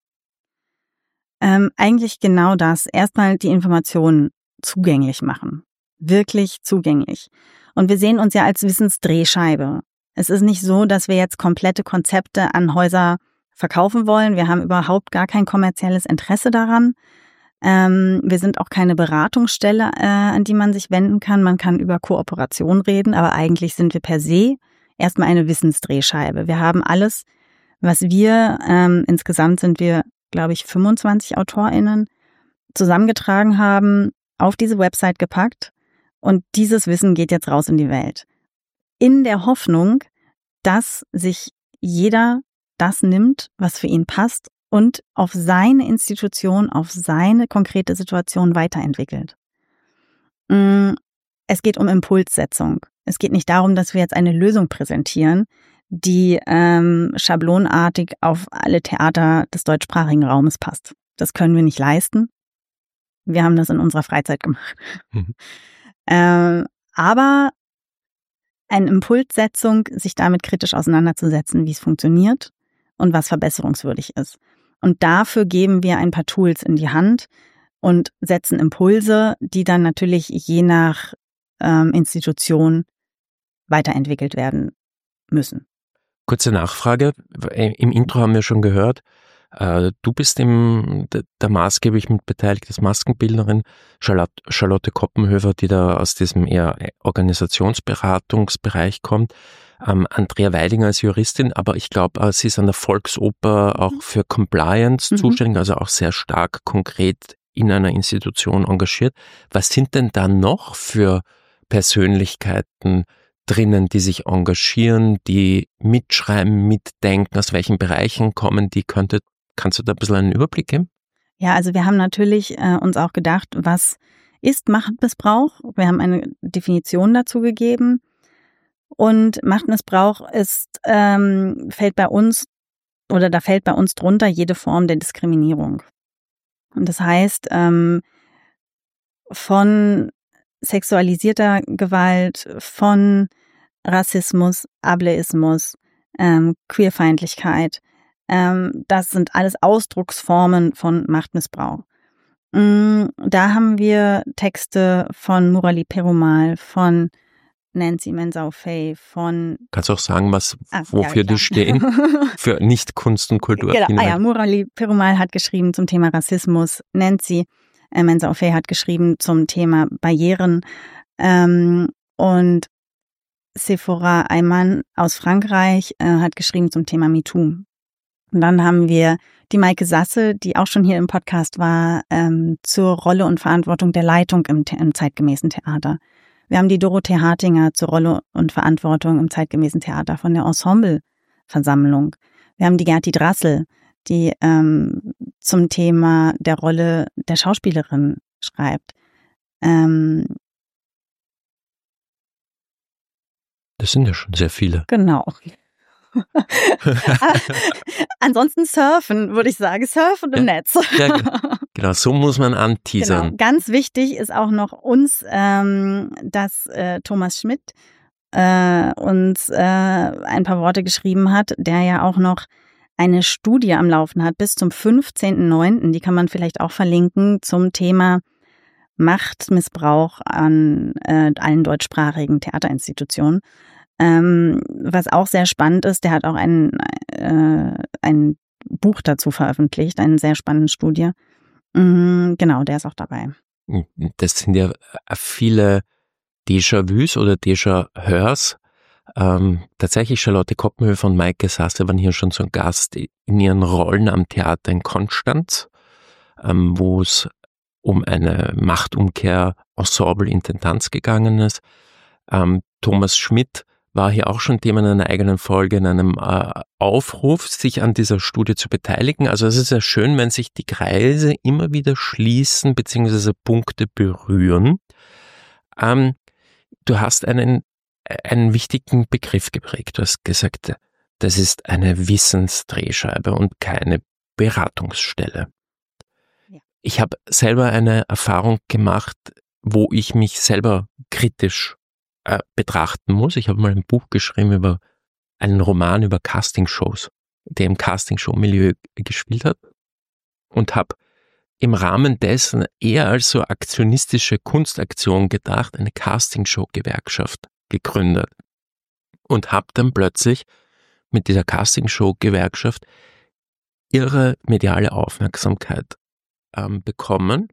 Ähm, eigentlich genau das. Erstmal die Informationen zugänglich machen. Wirklich zugänglich. Und wir sehen uns ja als Wissensdrehscheibe. Es ist nicht so, dass wir jetzt komplette Konzepte an Häuser verkaufen wollen. Wir haben überhaupt gar kein kommerzielles Interesse daran. Ähm, wir sind auch keine Beratungsstelle, äh, an die man sich wenden kann. Man kann über Kooperation reden, aber eigentlich sind wir per se erstmal eine Wissensdrehscheibe. Wir haben alles, was wir, ähm, insgesamt sind wir, glaube ich, fünfundzwanzig AutorInnen zusammengetragen haben, auf diese Website gepackt und dieses Wissen geht jetzt raus in die Welt. In der Hoffnung, dass sich jeder das nimmt, was für ihn passt und auf seine Institution, auf seine konkrete Situation weiterentwickelt. Es geht um Impulssetzung. Es geht nicht darum, dass wir jetzt eine Lösung präsentieren, die ähm, schablonartig auf alle Theater des deutschsprachigen Raumes passt. Das können wir nicht leisten. Wir haben das in unserer Freizeit gemacht. Mhm. Ähm, aber eine Impulssetzung, sich damit kritisch auseinanderzusetzen, wie es funktioniert und was verbesserungswürdig ist. Und dafür geben wir ein paar Tools in die Hand und setzen Impulse, die dann natürlich je nach ähm, Institution weiterentwickelt werden müssen. Kurze Nachfrage. Im Intro haben wir schon gehört, äh, du bist im, da maßgeblich mit beteiligt als Maskenbildnerin, Charlotte, Charlotte Koppenhöfer, die da aus diesem eher Organisationsberatungsbereich kommt, ähm, Andrea Weidinger als Juristin, aber ich glaube, äh, sie ist an der Volksoper auch für Compliance mhm. zuständig, also auch sehr stark konkret in einer Institution engagiert. Was sind denn da noch für Persönlichkeiten drinnen, die sich engagieren, die mitschreiben, mitdenken, aus welchen Bereichen kommen die? Könnte, kannst du da ein bisschen einen Überblick geben? Ja, also wir haben natürlich äh, uns auch gedacht, was ist Machtmissbrauch? Wir haben eine Definition dazu gegeben und Machtmissbrauch ist, ähm, fällt bei uns oder da fällt bei uns drunter jede Form der Diskriminierung. Und das heißt, ähm, von sexualisierter Gewalt, von Rassismus, Ableismus, ähm, Queerfeindlichkeit. Ähm, das sind alles Ausdrucksformen von Machtmissbrauch. Mm, da haben wir Texte von Murali Perumal, von Nancy Mensah-O'Fay, von... Kannst du auch sagen, was, ah, wofür ja, die stehen? Für nicht Kunst und Kultur. Genau. Ah ja, Murali Perumal hat geschrieben zum Thema Rassismus. Nancy Mensah-O'Fay hat geschrieben zum Thema Barrieren ähm, und Sephora Ayman aus Frankreich äh, hat geschrieben zum Thema MeToo. Und dann haben wir die Maike Sasse, die auch schon hier im Podcast war, ähm, zur Rolle und Verantwortung der Leitung im, im zeitgemäßen Theater. Wir haben die Dorothee Hartinger zur Rolle und Verantwortung im zeitgemäßen Theater von der Ensembleversammlung. Wir haben die Gerti Drassel, die ähm, zum Thema der Rolle der Schauspielerin schreibt. Ähm, das sind ja schon sehr viele. Genau. Ansonsten surfen, würde ich sagen. Surfen im ja, Netz. Ja, genau, so muss man anteasern. Genau. Ganz wichtig ist auch noch uns, ähm, dass äh, Thomas Schmidt äh, uns äh, ein paar Worte geschrieben hat, der ja auch noch eine Studie am Laufen hat bis zum fünfzehnten neunten Die kann man vielleicht auch verlinken zum Thema Machtmissbrauch an äh, allen deutschsprachigen Theaterinstitutionen. Ähm, was auch sehr spannend ist, der hat auch ein, äh, ein Buch dazu veröffentlicht, eine sehr spannende Studie. Mhm, genau, der ist auch dabei. Das sind ja viele Déjà-vus oder Déjà-Hörs, Ähm, tatsächlich Charlotte Koppenhöfer und Maike Sasse waren hier schon so ein Gast in ihren Rollen am Theater in Konstanz, ähm, wo es um eine Machtumkehr Ensemble Intendanz gegangen ist. Ähm, Thomas Schmidt war hier auch schon Thema in einer eigenen Folge, in einem äh, Aufruf, sich an dieser Studie zu beteiligen. Also es ist sehr schön, wenn sich die Kreise immer wieder schließen bzw. Punkte berühren. Ähm, du hast einen, einen wichtigen Begriff geprägt. Du hast gesagt, das ist eine Wissensdrehscheibe und keine Beratungsstelle. Ja. Ich habe selber eine Erfahrung gemacht, wo ich mich selber kritisch äh, betrachten muss. Ich habe mal ein Buch geschrieben über einen Roman über Castingshows, der im Castingshow-Milieu gespielt hat, und habe im Rahmen dessen eher als so aktionistische Kunstaktion gedacht, eine Castingshow-Gewerkschaft gegründet und habe dann plötzlich mit dieser Castingshow-Gewerkschaft irre mediale Aufmerksamkeit ähm, bekommen.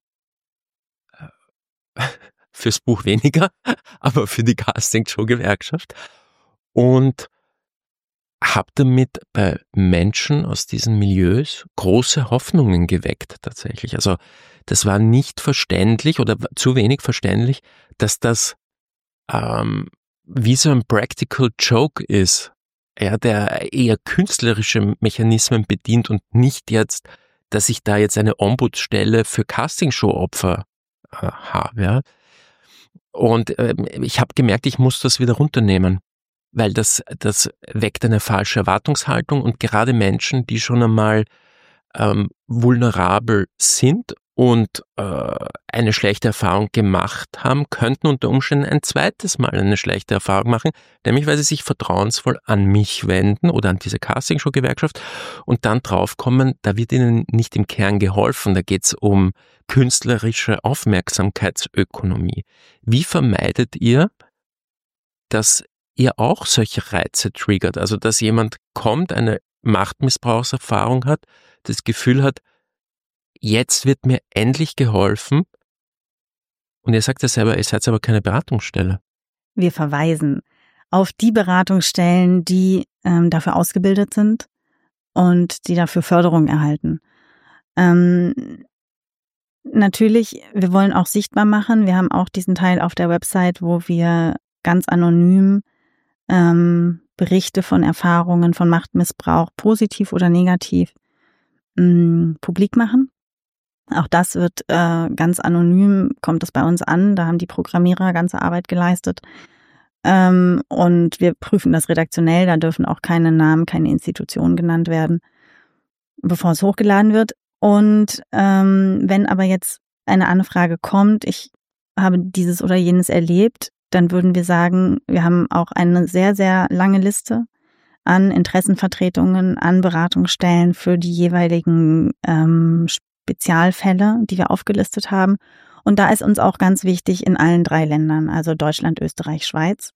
Fürs Buch weniger, aber für die Castingshow-Gewerkschaft, und habe damit bei Menschen aus diesen Milieus große Hoffnungen geweckt tatsächlich. Also das war nicht verständlich oder zu wenig verständlich, dass das ähm, wie so ein Practical Joke ist, ja, der eher künstlerische Mechanismen bedient und nicht jetzt, dass ich da jetzt eine Ombudsstelle für Castingshow-Opfer äh, habe. Ja. Und äh, ich habe gemerkt, ich muss das wieder runternehmen, weil das, das weckt eine falsche Erwartungshaltung, und gerade Menschen, die schon einmal ähm, vulnerabel sind und äh, eine schlechte Erfahrung gemacht haben, könnten unter Umständen ein zweites Mal eine schlechte Erfahrung machen, nämlich weil sie sich vertrauensvoll an mich wenden oder an diese Castingshow-Gewerkschaft und dann draufkommen, da wird ihnen nicht im Kern geholfen, da geht es um künstlerische Aufmerksamkeitsökonomie. Wie vermeidet ihr, dass ihr auch solche Reize triggert? Also, dass jemand kommt, eine Machtmissbrauchserfahrung hat, das Gefühl hat, jetzt wird mir endlich geholfen, und ihr sagt ja selber, ihr seid aber keine Beratungsstelle. Wir verweisen auf die Beratungsstellen, die ähm, dafür ausgebildet sind und die dafür Förderung erhalten. Ähm, natürlich, wir wollen auch sichtbar machen. Wir haben auch diesen Teil auf der Website, wo wir ganz anonym ähm, Berichte von Erfahrungen von Machtmissbrauch, positiv oder negativ, mh, publik machen. Auch das wird äh, ganz anonym, kommt es bei uns an. Da haben die Programmierer ganze Arbeit geleistet. Ähm, und wir prüfen das redaktionell. Da dürfen auch keine Namen, keine Institutionen genannt werden, bevor es hochgeladen wird. Und ähm, wenn aber jetzt eine Anfrage kommt, ich habe dieses oder jenes erlebt, dann würden wir sagen, wir haben auch eine sehr, sehr lange Liste an Interessenvertretungen, an Beratungsstellen für die jeweiligen ähm, Spezialfälle, die wir aufgelistet haben. Und da ist uns auch ganz wichtig in allen drei Ländern, also Deutschland, Österreich, Schweiz,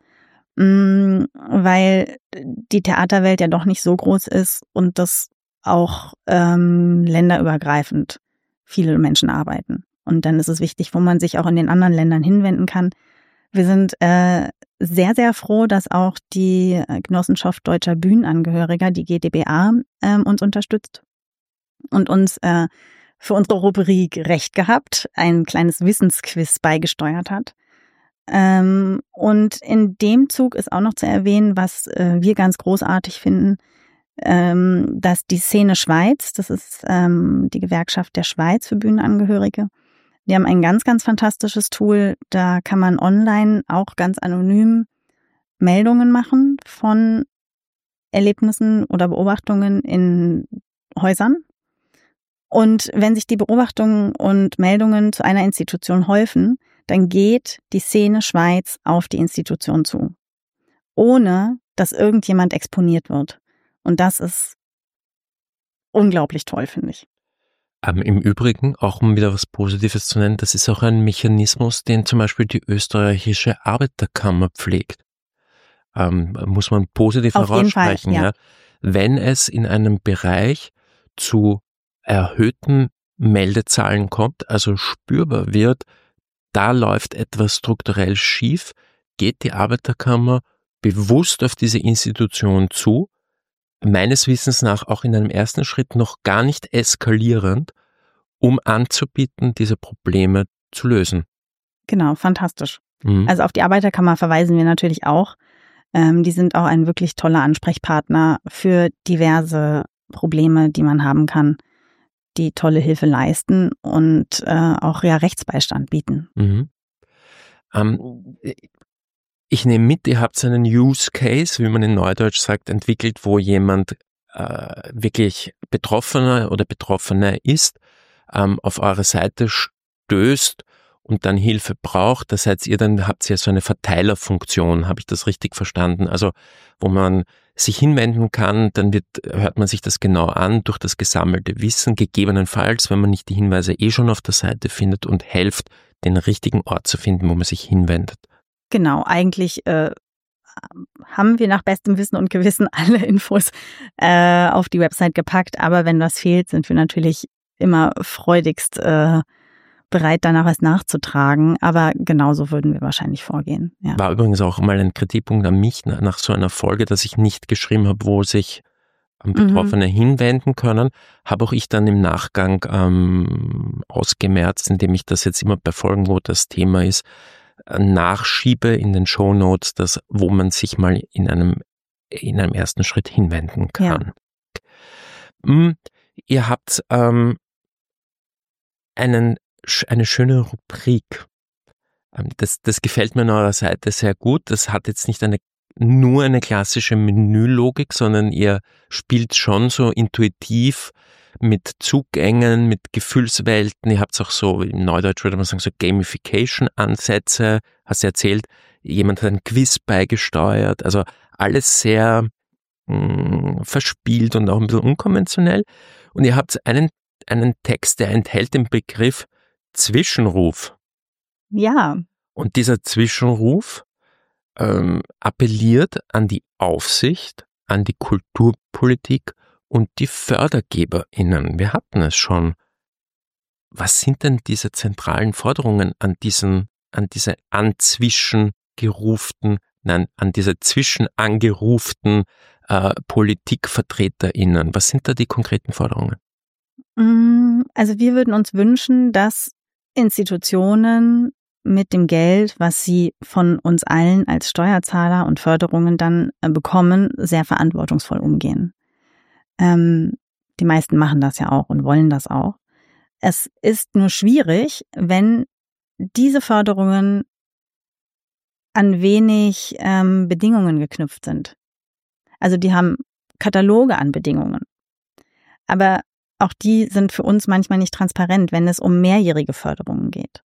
weil die Theaterwelt ja doch nicht so groß ist und das auch ähm, länderübergreifend viele Menschen arbeiten. Und dann ist es wichtig, wo man sich auch in den anderen Ländern hinwenden kann. Wir sind äh, sehr, sehr froh, dass auch die Genossenschaft Deutscher Bühnenangehöriger, die G d B A, äh, uns unterstützt und uns äh, für unsere Rubrik Recht gehabt ein kleines Wissensquiz beigesteuert hat. Ähm, und in dem Zug ist auch noch zu erwähnen, was äh, wir ganz großartig finden, ähm, dass die Szene Schweiz, das ist ähm, die Gewerkschaft der Schweiz für Bühnenangehörige, die haben ein ganz, ganz fantastisches Tool. Da kann man online auch ganz anonym Meldungen machen von Erlebnissen oder Beobachtungen in Häusern. Und wenn sich die Beobachtungen und Meldungen zu einer Institution häufen, dann geht die Szene Schweiz auf die Institution zu, ohne dass irgendjemand exponiert wird. Und das ist unglaublich toll, finde ich. Ähm, Im Übrigen, auch um wieder was Positives zu nennen, das ist auch ein Mechanismus, den zum Beispiel die österreichische Arbeiterkammer pflegt. Ähm, muss man positiv Auf jeden Fall, herausstreichen. ja. Ja. Wenn es in einem Bereich zu erhöhten Meldezahlen kommt, also spürbar wird, da läuft etwas strukturell schief, geht die Arbeiterkammer bewusst auf diese Institution zu, meines Wissens nach auch in einem ersten Schritt noch gar nicht eskalierend, um anzubieten, diese Probleme zu lösen. Genau, fantastisch. Mhm. Also auf die Arbeiterkammer verweisen wir natürlich auch. Ähm, die sind auch ein wirklich toller Ansprechpartner für diverse Probleme, die man haben kann, die tolle Hilfe leisten und äh, auch ja Rechtsbeistand bieten. Mhm. Ähm, ich nehme mit, ihr habt einen Use Case, wie man in Neudeutsch sagt, entwickelt, wo jemand äh, wirklich Betroffener oder Betroffene ist, ähm, auf eure Seite stößt und dann Hilfe braucht. Das heißt, ihr dann habt ja so eine Verteilerfunktion, habe ich das richtig verstanden? Also wo man sich hinwenden kann, dann wird, hört man sich das genau an durch das gesammelte Wissen, gegebenenfalls, wenn man nicht die Hinweise eh schon auf der Seite findet und helft, den richtigen Ort zu finden, wo man sich hinwendet. Genau, eigentlich äh, haben wir nach bestem Wissen und Gewissen alle Infos äh, auf die Website gepackt, aber wenn was fehlt, sind wir natürlich immer freudigst äh, bereit, danach was nachzutragen, aber genauso würden wir wahrscheinlich vorgehen. Ja. War übrigens auch mal ein Kritikpunkt an mich nach so einer Folge, dass ich nicht geschrieben habe, wo sich Betroffene mhm. hinwenden können, habe auch ich dann im Nachgang ähm, ausgemerzt, indem ich das jetzt immer bei Folgen, wo das Thema ist, nachschiebe in den Shownotes, dass, wo man sich mal in einem, in einem ersten Schritt hinwenden kann. Ja. Hm, ihr habt ähm, einen, eine schöne Rubrik. Das, das gefällt mir an eurer Seite sehr gut. Das hat jetzt nicht eine, nur eine klassische Menülogik, sondern ihr spielt schon so intuitiv mit Zugängen, mit Gefühlswelten. Ihr habt auch so, im Neudeutsch würde man sagen, so Gamification-Ansätze. Hast du erzählt, jemand hat ein Quiz beigesteuert. Also alles sehr mh, verspielt und auch ein bisschen unkonventionell. Und ihr habt einen, einen Text, der enthält den Begriff Zwischenruf. Ja. Und dieser Zwischenruf ähm, appelliert an die Aufsicht, an die Kulturpolitik und die FördergeberInnen. Wir hatten es schon. Was sind denn diese zentralen Forderungen an diesen, an diese anzwischengeruften, nein, an diese zwischenangeruften äh, PolitikvertreterInnen? Was sind da die konkreten Forderungen? Also wir würden uns wünschen, dass Institutionen mit dem Geld, was sie von uns allen als Steuerzahler und Förderungen dann bekommen, sehr verantwortungsvoll umgehen. Ähm, die meisten machen das ja auch und wollen das auch. Es ist nur schwierig, wenn diese Förderungen an wenig ähm, Bedingungen geknüpft sind. Also die haben Kataloge an Bedingungen. Aber auch die sind für uns manchmal nicht transparent, wenn es um mehrjährige Förderungen geht.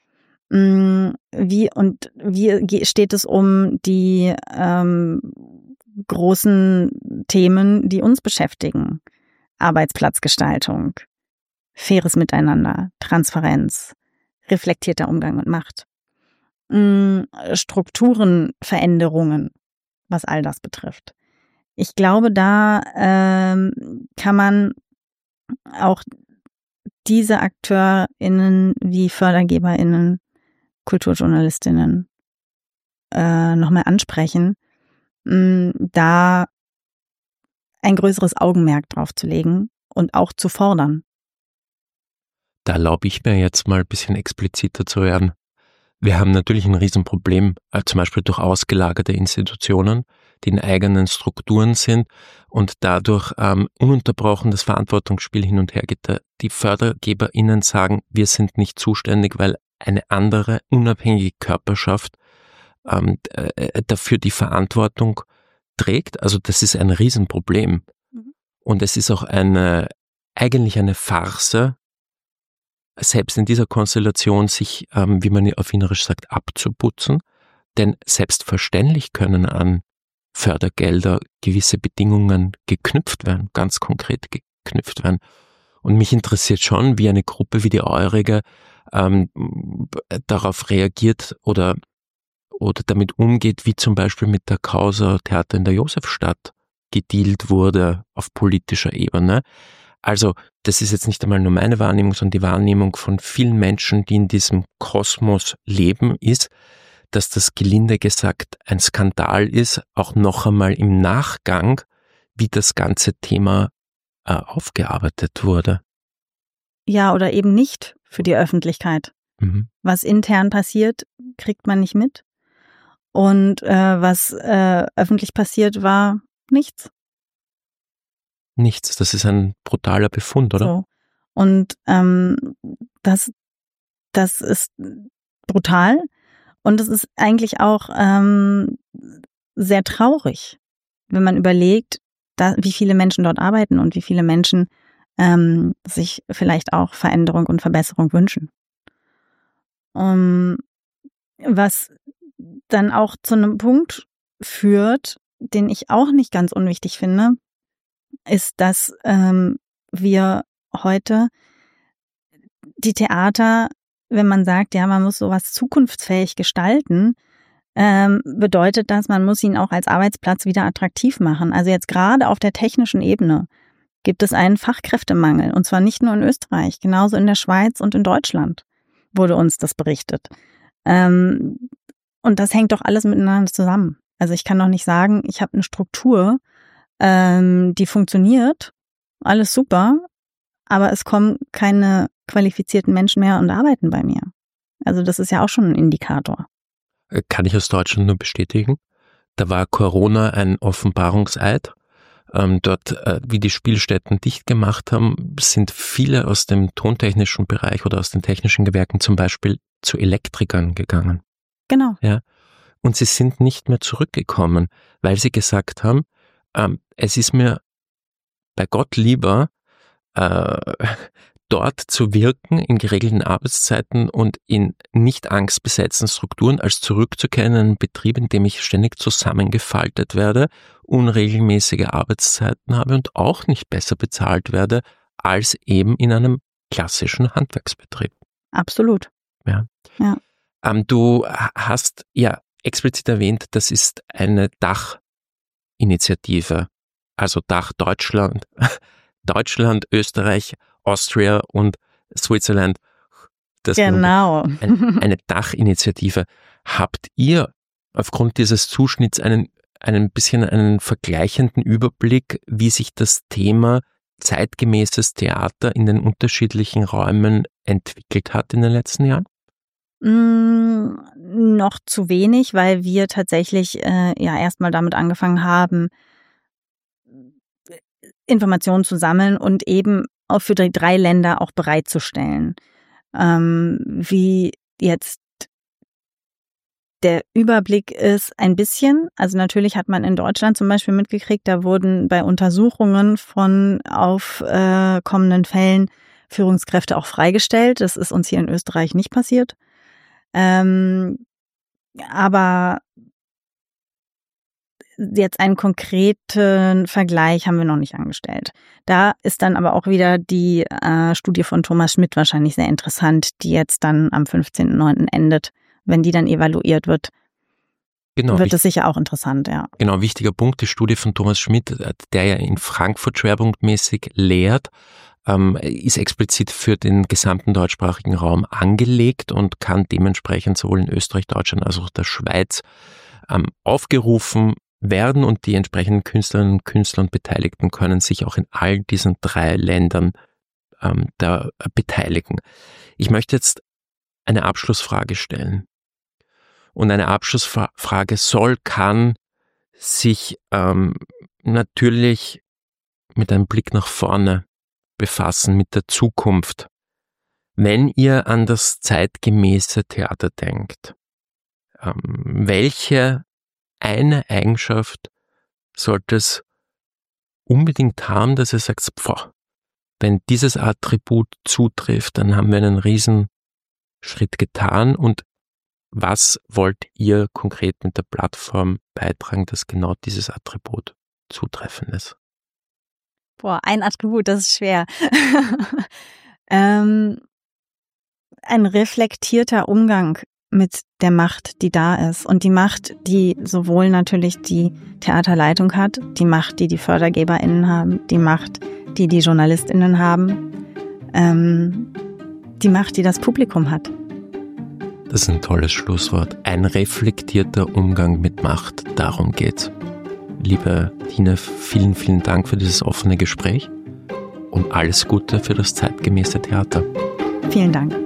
Wie und wie steht es um die ähm, großen Themen, die uns beschäftigen? Arbeitsplatzgestaltung, faires Miteinander, Transparenz, reflektierter Umgang mit Macht, Strukturenveränderungen, was all das betrifft. Ich glaube, da ähm, kann man auch diese AkteurInnen wie FördergeberInnen, KulturjournalistInnen äh, nochmal ansprechen, mh, da ein größeres Augenmerk drauf zu legen und auch zu fordern. Da erlaube ich mir jetzt mal ein bisschen expliziter zu werden. Wir haben natürlich ein Riesenproblem, äh, zum Beispiel durch ausgelagerte Institutionen, die in eigenen Strukturen sind und dadurch ähm, ununterbrochen das Verantwortungsspiel hin und her geht. Die FördergeberInnen sagen, wir sind nicht zuständig, weil eine andere unabhängige Körperschaft ähm, äh, dafür die Verantwortung trägt. Also das ist ein Riesenproblem. Mhm. Und es ist auch eine, eigentlich eine Farce, selbst in dieser Konstellation sich, ähm, wie man auf Wienerisch sagt, abzuputzen. Denn selbstverständlich können an Fördergelder gewisse Bedingungen geknüpft werden, ganz konkret geknüpft werden. Und mich interessiert schon, wie eine Gruppe wie die eurige ähm, darauf reagiert oder, oder damit umgeht, wie zum Beispiel mit der Causa Theater in der Josefstadt gedealt wurde auf politischer Ebene. Also das ist jetzt nicht einmal nur meine Wahrnehmung, sondern die Wahrnehmung von vielen Menschen, die in diesem Kosmos leben, ist, dass das gelinde gesagt ein Skandal ist, auch noch einmal im Nachgang, wie das ganze Thema äh, aufgearbeitet wurde. Ja, oder eben nicht für die Öffentlichkeit. Mhm. Was intern passiert, kriegt man nicht mit. Und äh, was äh, öffentlich passiert, war nichts. Nichts, das ist ein brutaler Befund, oder? So. Und ähm, das, das ist brutal und es ist eigentlich auch ähm, sehr traurig, wenn man überlegt, da, wie viele Menschen dort arbeiten und wie viele Menschen ähm, sich vielleicht auch Veränderung und Verbesserung wünschen. Um, was dann auch zu einem Punkt führt, den ich auch nicht ganz unwichtig finde, ist, dass ähm, wir heute die Theater, wenn man sagt, ja, man muss sowas zukunftsfähig gestalten, ähm, bedeutet das, man muss ihn auch als Arbeitsplatz wieder attraktiv machen. Also jetzt gerade auf der technischen Ebene gibt es einen Fachkräftemangel und zwar nicht nur in Österreich, genauso in der Schweiz und in Deutschland wurde uns das berichtet. Ähm, und das hängt doch alles miteinander zusammen. Also ich kann doch nicht sagen, ich habe eine Struktur, ähm, die funktioniert, alles super, aber es kommen keine qualifizierten Menschen mehr und arbeiten bei mir. Also das ist ja auch schon ein Indikator. Kann ich aus Deutschland nur bestätigen. Da war Corona ein Offenbarungseid. Ähm, dort, äh, wie die Spielstätten dicht gemacht haben, sind viele aus dem tontechnischen Bereich oder aus den technischen Gewerken zum Beispiel zu Elektrikern gegangen. Genau. Ja. Und sie sind nicht mehr zurückgekommen, weil sie gesagt haben, ähm, es ist mir bei Gott lieber, äh, dort zu wirken in geregelten Arbeitszeiten und in nicht angstbesetzten Strukturen, als zurückzukehren in einen Betrieb, in dem ich ständig zusammengefaltet werde, unregelmäßige Arbeitszeiten habe und auch nicht besser bezahlt werde, als eben in einem klassischen Handwerksbetrieb. Absolut. Ja. Ja. Ähm, du hast ja explizit erwähnt, das ist eine Dachinitiative, also Dach Deutschland, Deutschland, Österreich, Austria und Switzerland. Das genau. Ein, eine Dachinitiative. Habt ihr aufgrund dieses Zuschnitts einen, einen bisschen einen vergleichenden Überblick, wie sich das Thema zeitgemäßes Theater in den unterschiedlichen Räumen entwickelt hat in den letzten Jahren? Mm, noch zu wenig, weil wir tatsächlich äh, ja erstmal damit angefangen haben, Informationen zu sammeln und eben auch für die drei Länder auch bereitzustellen. Ähm, wie jetzt der Überblick ist ein bisschen, also natürlich hat man in Deutschland zum Beispiel mitgekriegt, da wurden bei Untersuchungen von aufkommenden Fällen Führungskräfte auch freigestellt. Das ist uns hier in Österreich nicht passiert. Ähm, aber jetzt einen konkreten Vergleich haben wir noch nicht angestellt. Da ist dann aber auch wieder die äh, Studie von Thomas Schmidt wahrscheinlich sehr interessant, die jetzt dann am fünfzehnten neunten endet. Wenn die dann evaluiert wird, genau, wird es sicher auch interessant, ja. Genau, wichtiger Punkt, die Studie von Thomas Schmidt, der ja in Frankfurt schwerpunktmäßig lehrt, ähm, ist explizit für den gesamten deutschsprachigen Raum angelegt und kann dementsprechend sowohl in Österreich, Deutschland als auch der Schweiz ähm, aufgerufen werden und die entsprechenden Künstlerinnen und Künstler und Beteiligten können sich auch in all diesen drei Ländern ähm, da beteiligen. Ich möchte jetzt eine Abschlussfrage stellen. Und eine Abschlussfrage soll, kann sich ähm, natürlich mit einem Blick nach vorne befassen, mit der Zukunft. Wenn ihr an das zeitgemäße Theater denkt, ähm, welche eine Eigenschaft sollte es unbedingt haben, dass ihr sagt, boah, wenn dieses Attribut zutrifft, dann haben wir einen riesen Schritt getan. Und was wollt ihr konkret mit der Plattform beitragen, dass genau dieses Attribut zutreffend ist? Boah, ein Attribut, das ist schwer. ähm, ein reflektierter Umgang mit der Macht, die da ist. Und die Macht, die sowohl natürlich die Theaterleitung hat, die Macht, die die FördergeberInnen haben, die Macht, die die JournalistInnen haben, ähm, die Macht, die das Publikum hat. Das ist ein tolles Schlusswort. Ein reflektierter Umgang mit Macht, darum geht's. Liebe Tine, vielen, vielen Dank für dieses offene Gespräch und alles Gute für das zeitgemäße Theater. Vielen Dank.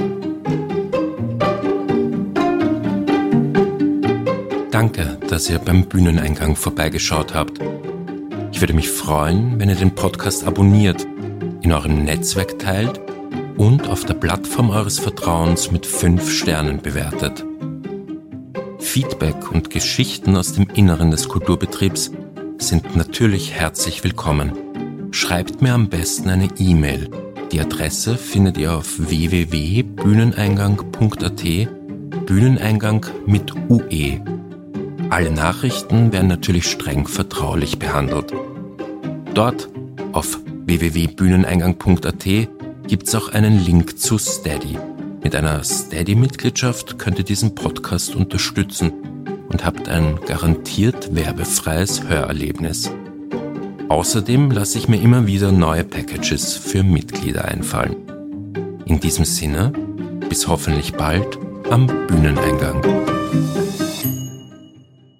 Danke, dass ihr beim Bühneneingang vorbeigeschaut habt. Ich würde mich freuen, wenn ihr den Podcast abonniert, in eurem Netzwerk teilt und auf der Plattform eures Vertrauens mit fünf Sternen bewertet. Feedback und Geschichten aus dem Inneren des Kulturbetriebs sind natürlich herzlich willkommen. Schreibt mir am besten eine E-Mail. Die Adresse findet ihr auf w w w punkt bühneneingang punkt a t, Bühneneingang mit U E. Alle Nachrichten werden natürlich streng vertraulich behandelt. Dort auf w w w punkt bühneneingang punkt a t gibt es auch einen Link zu Steady. Mit einer Steady-Mitgliedschaft könnt ihr diesen Podcast unterstützen und habt ein garantiert werbefreies Hörerlebnis. Außerdem lasse ich mir immer wieder neue Packages für Mitglieder einfallen. In diesem Sinne, bis hoffentlich bald am Bühneneingang.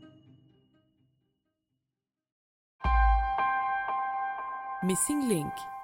Missing Link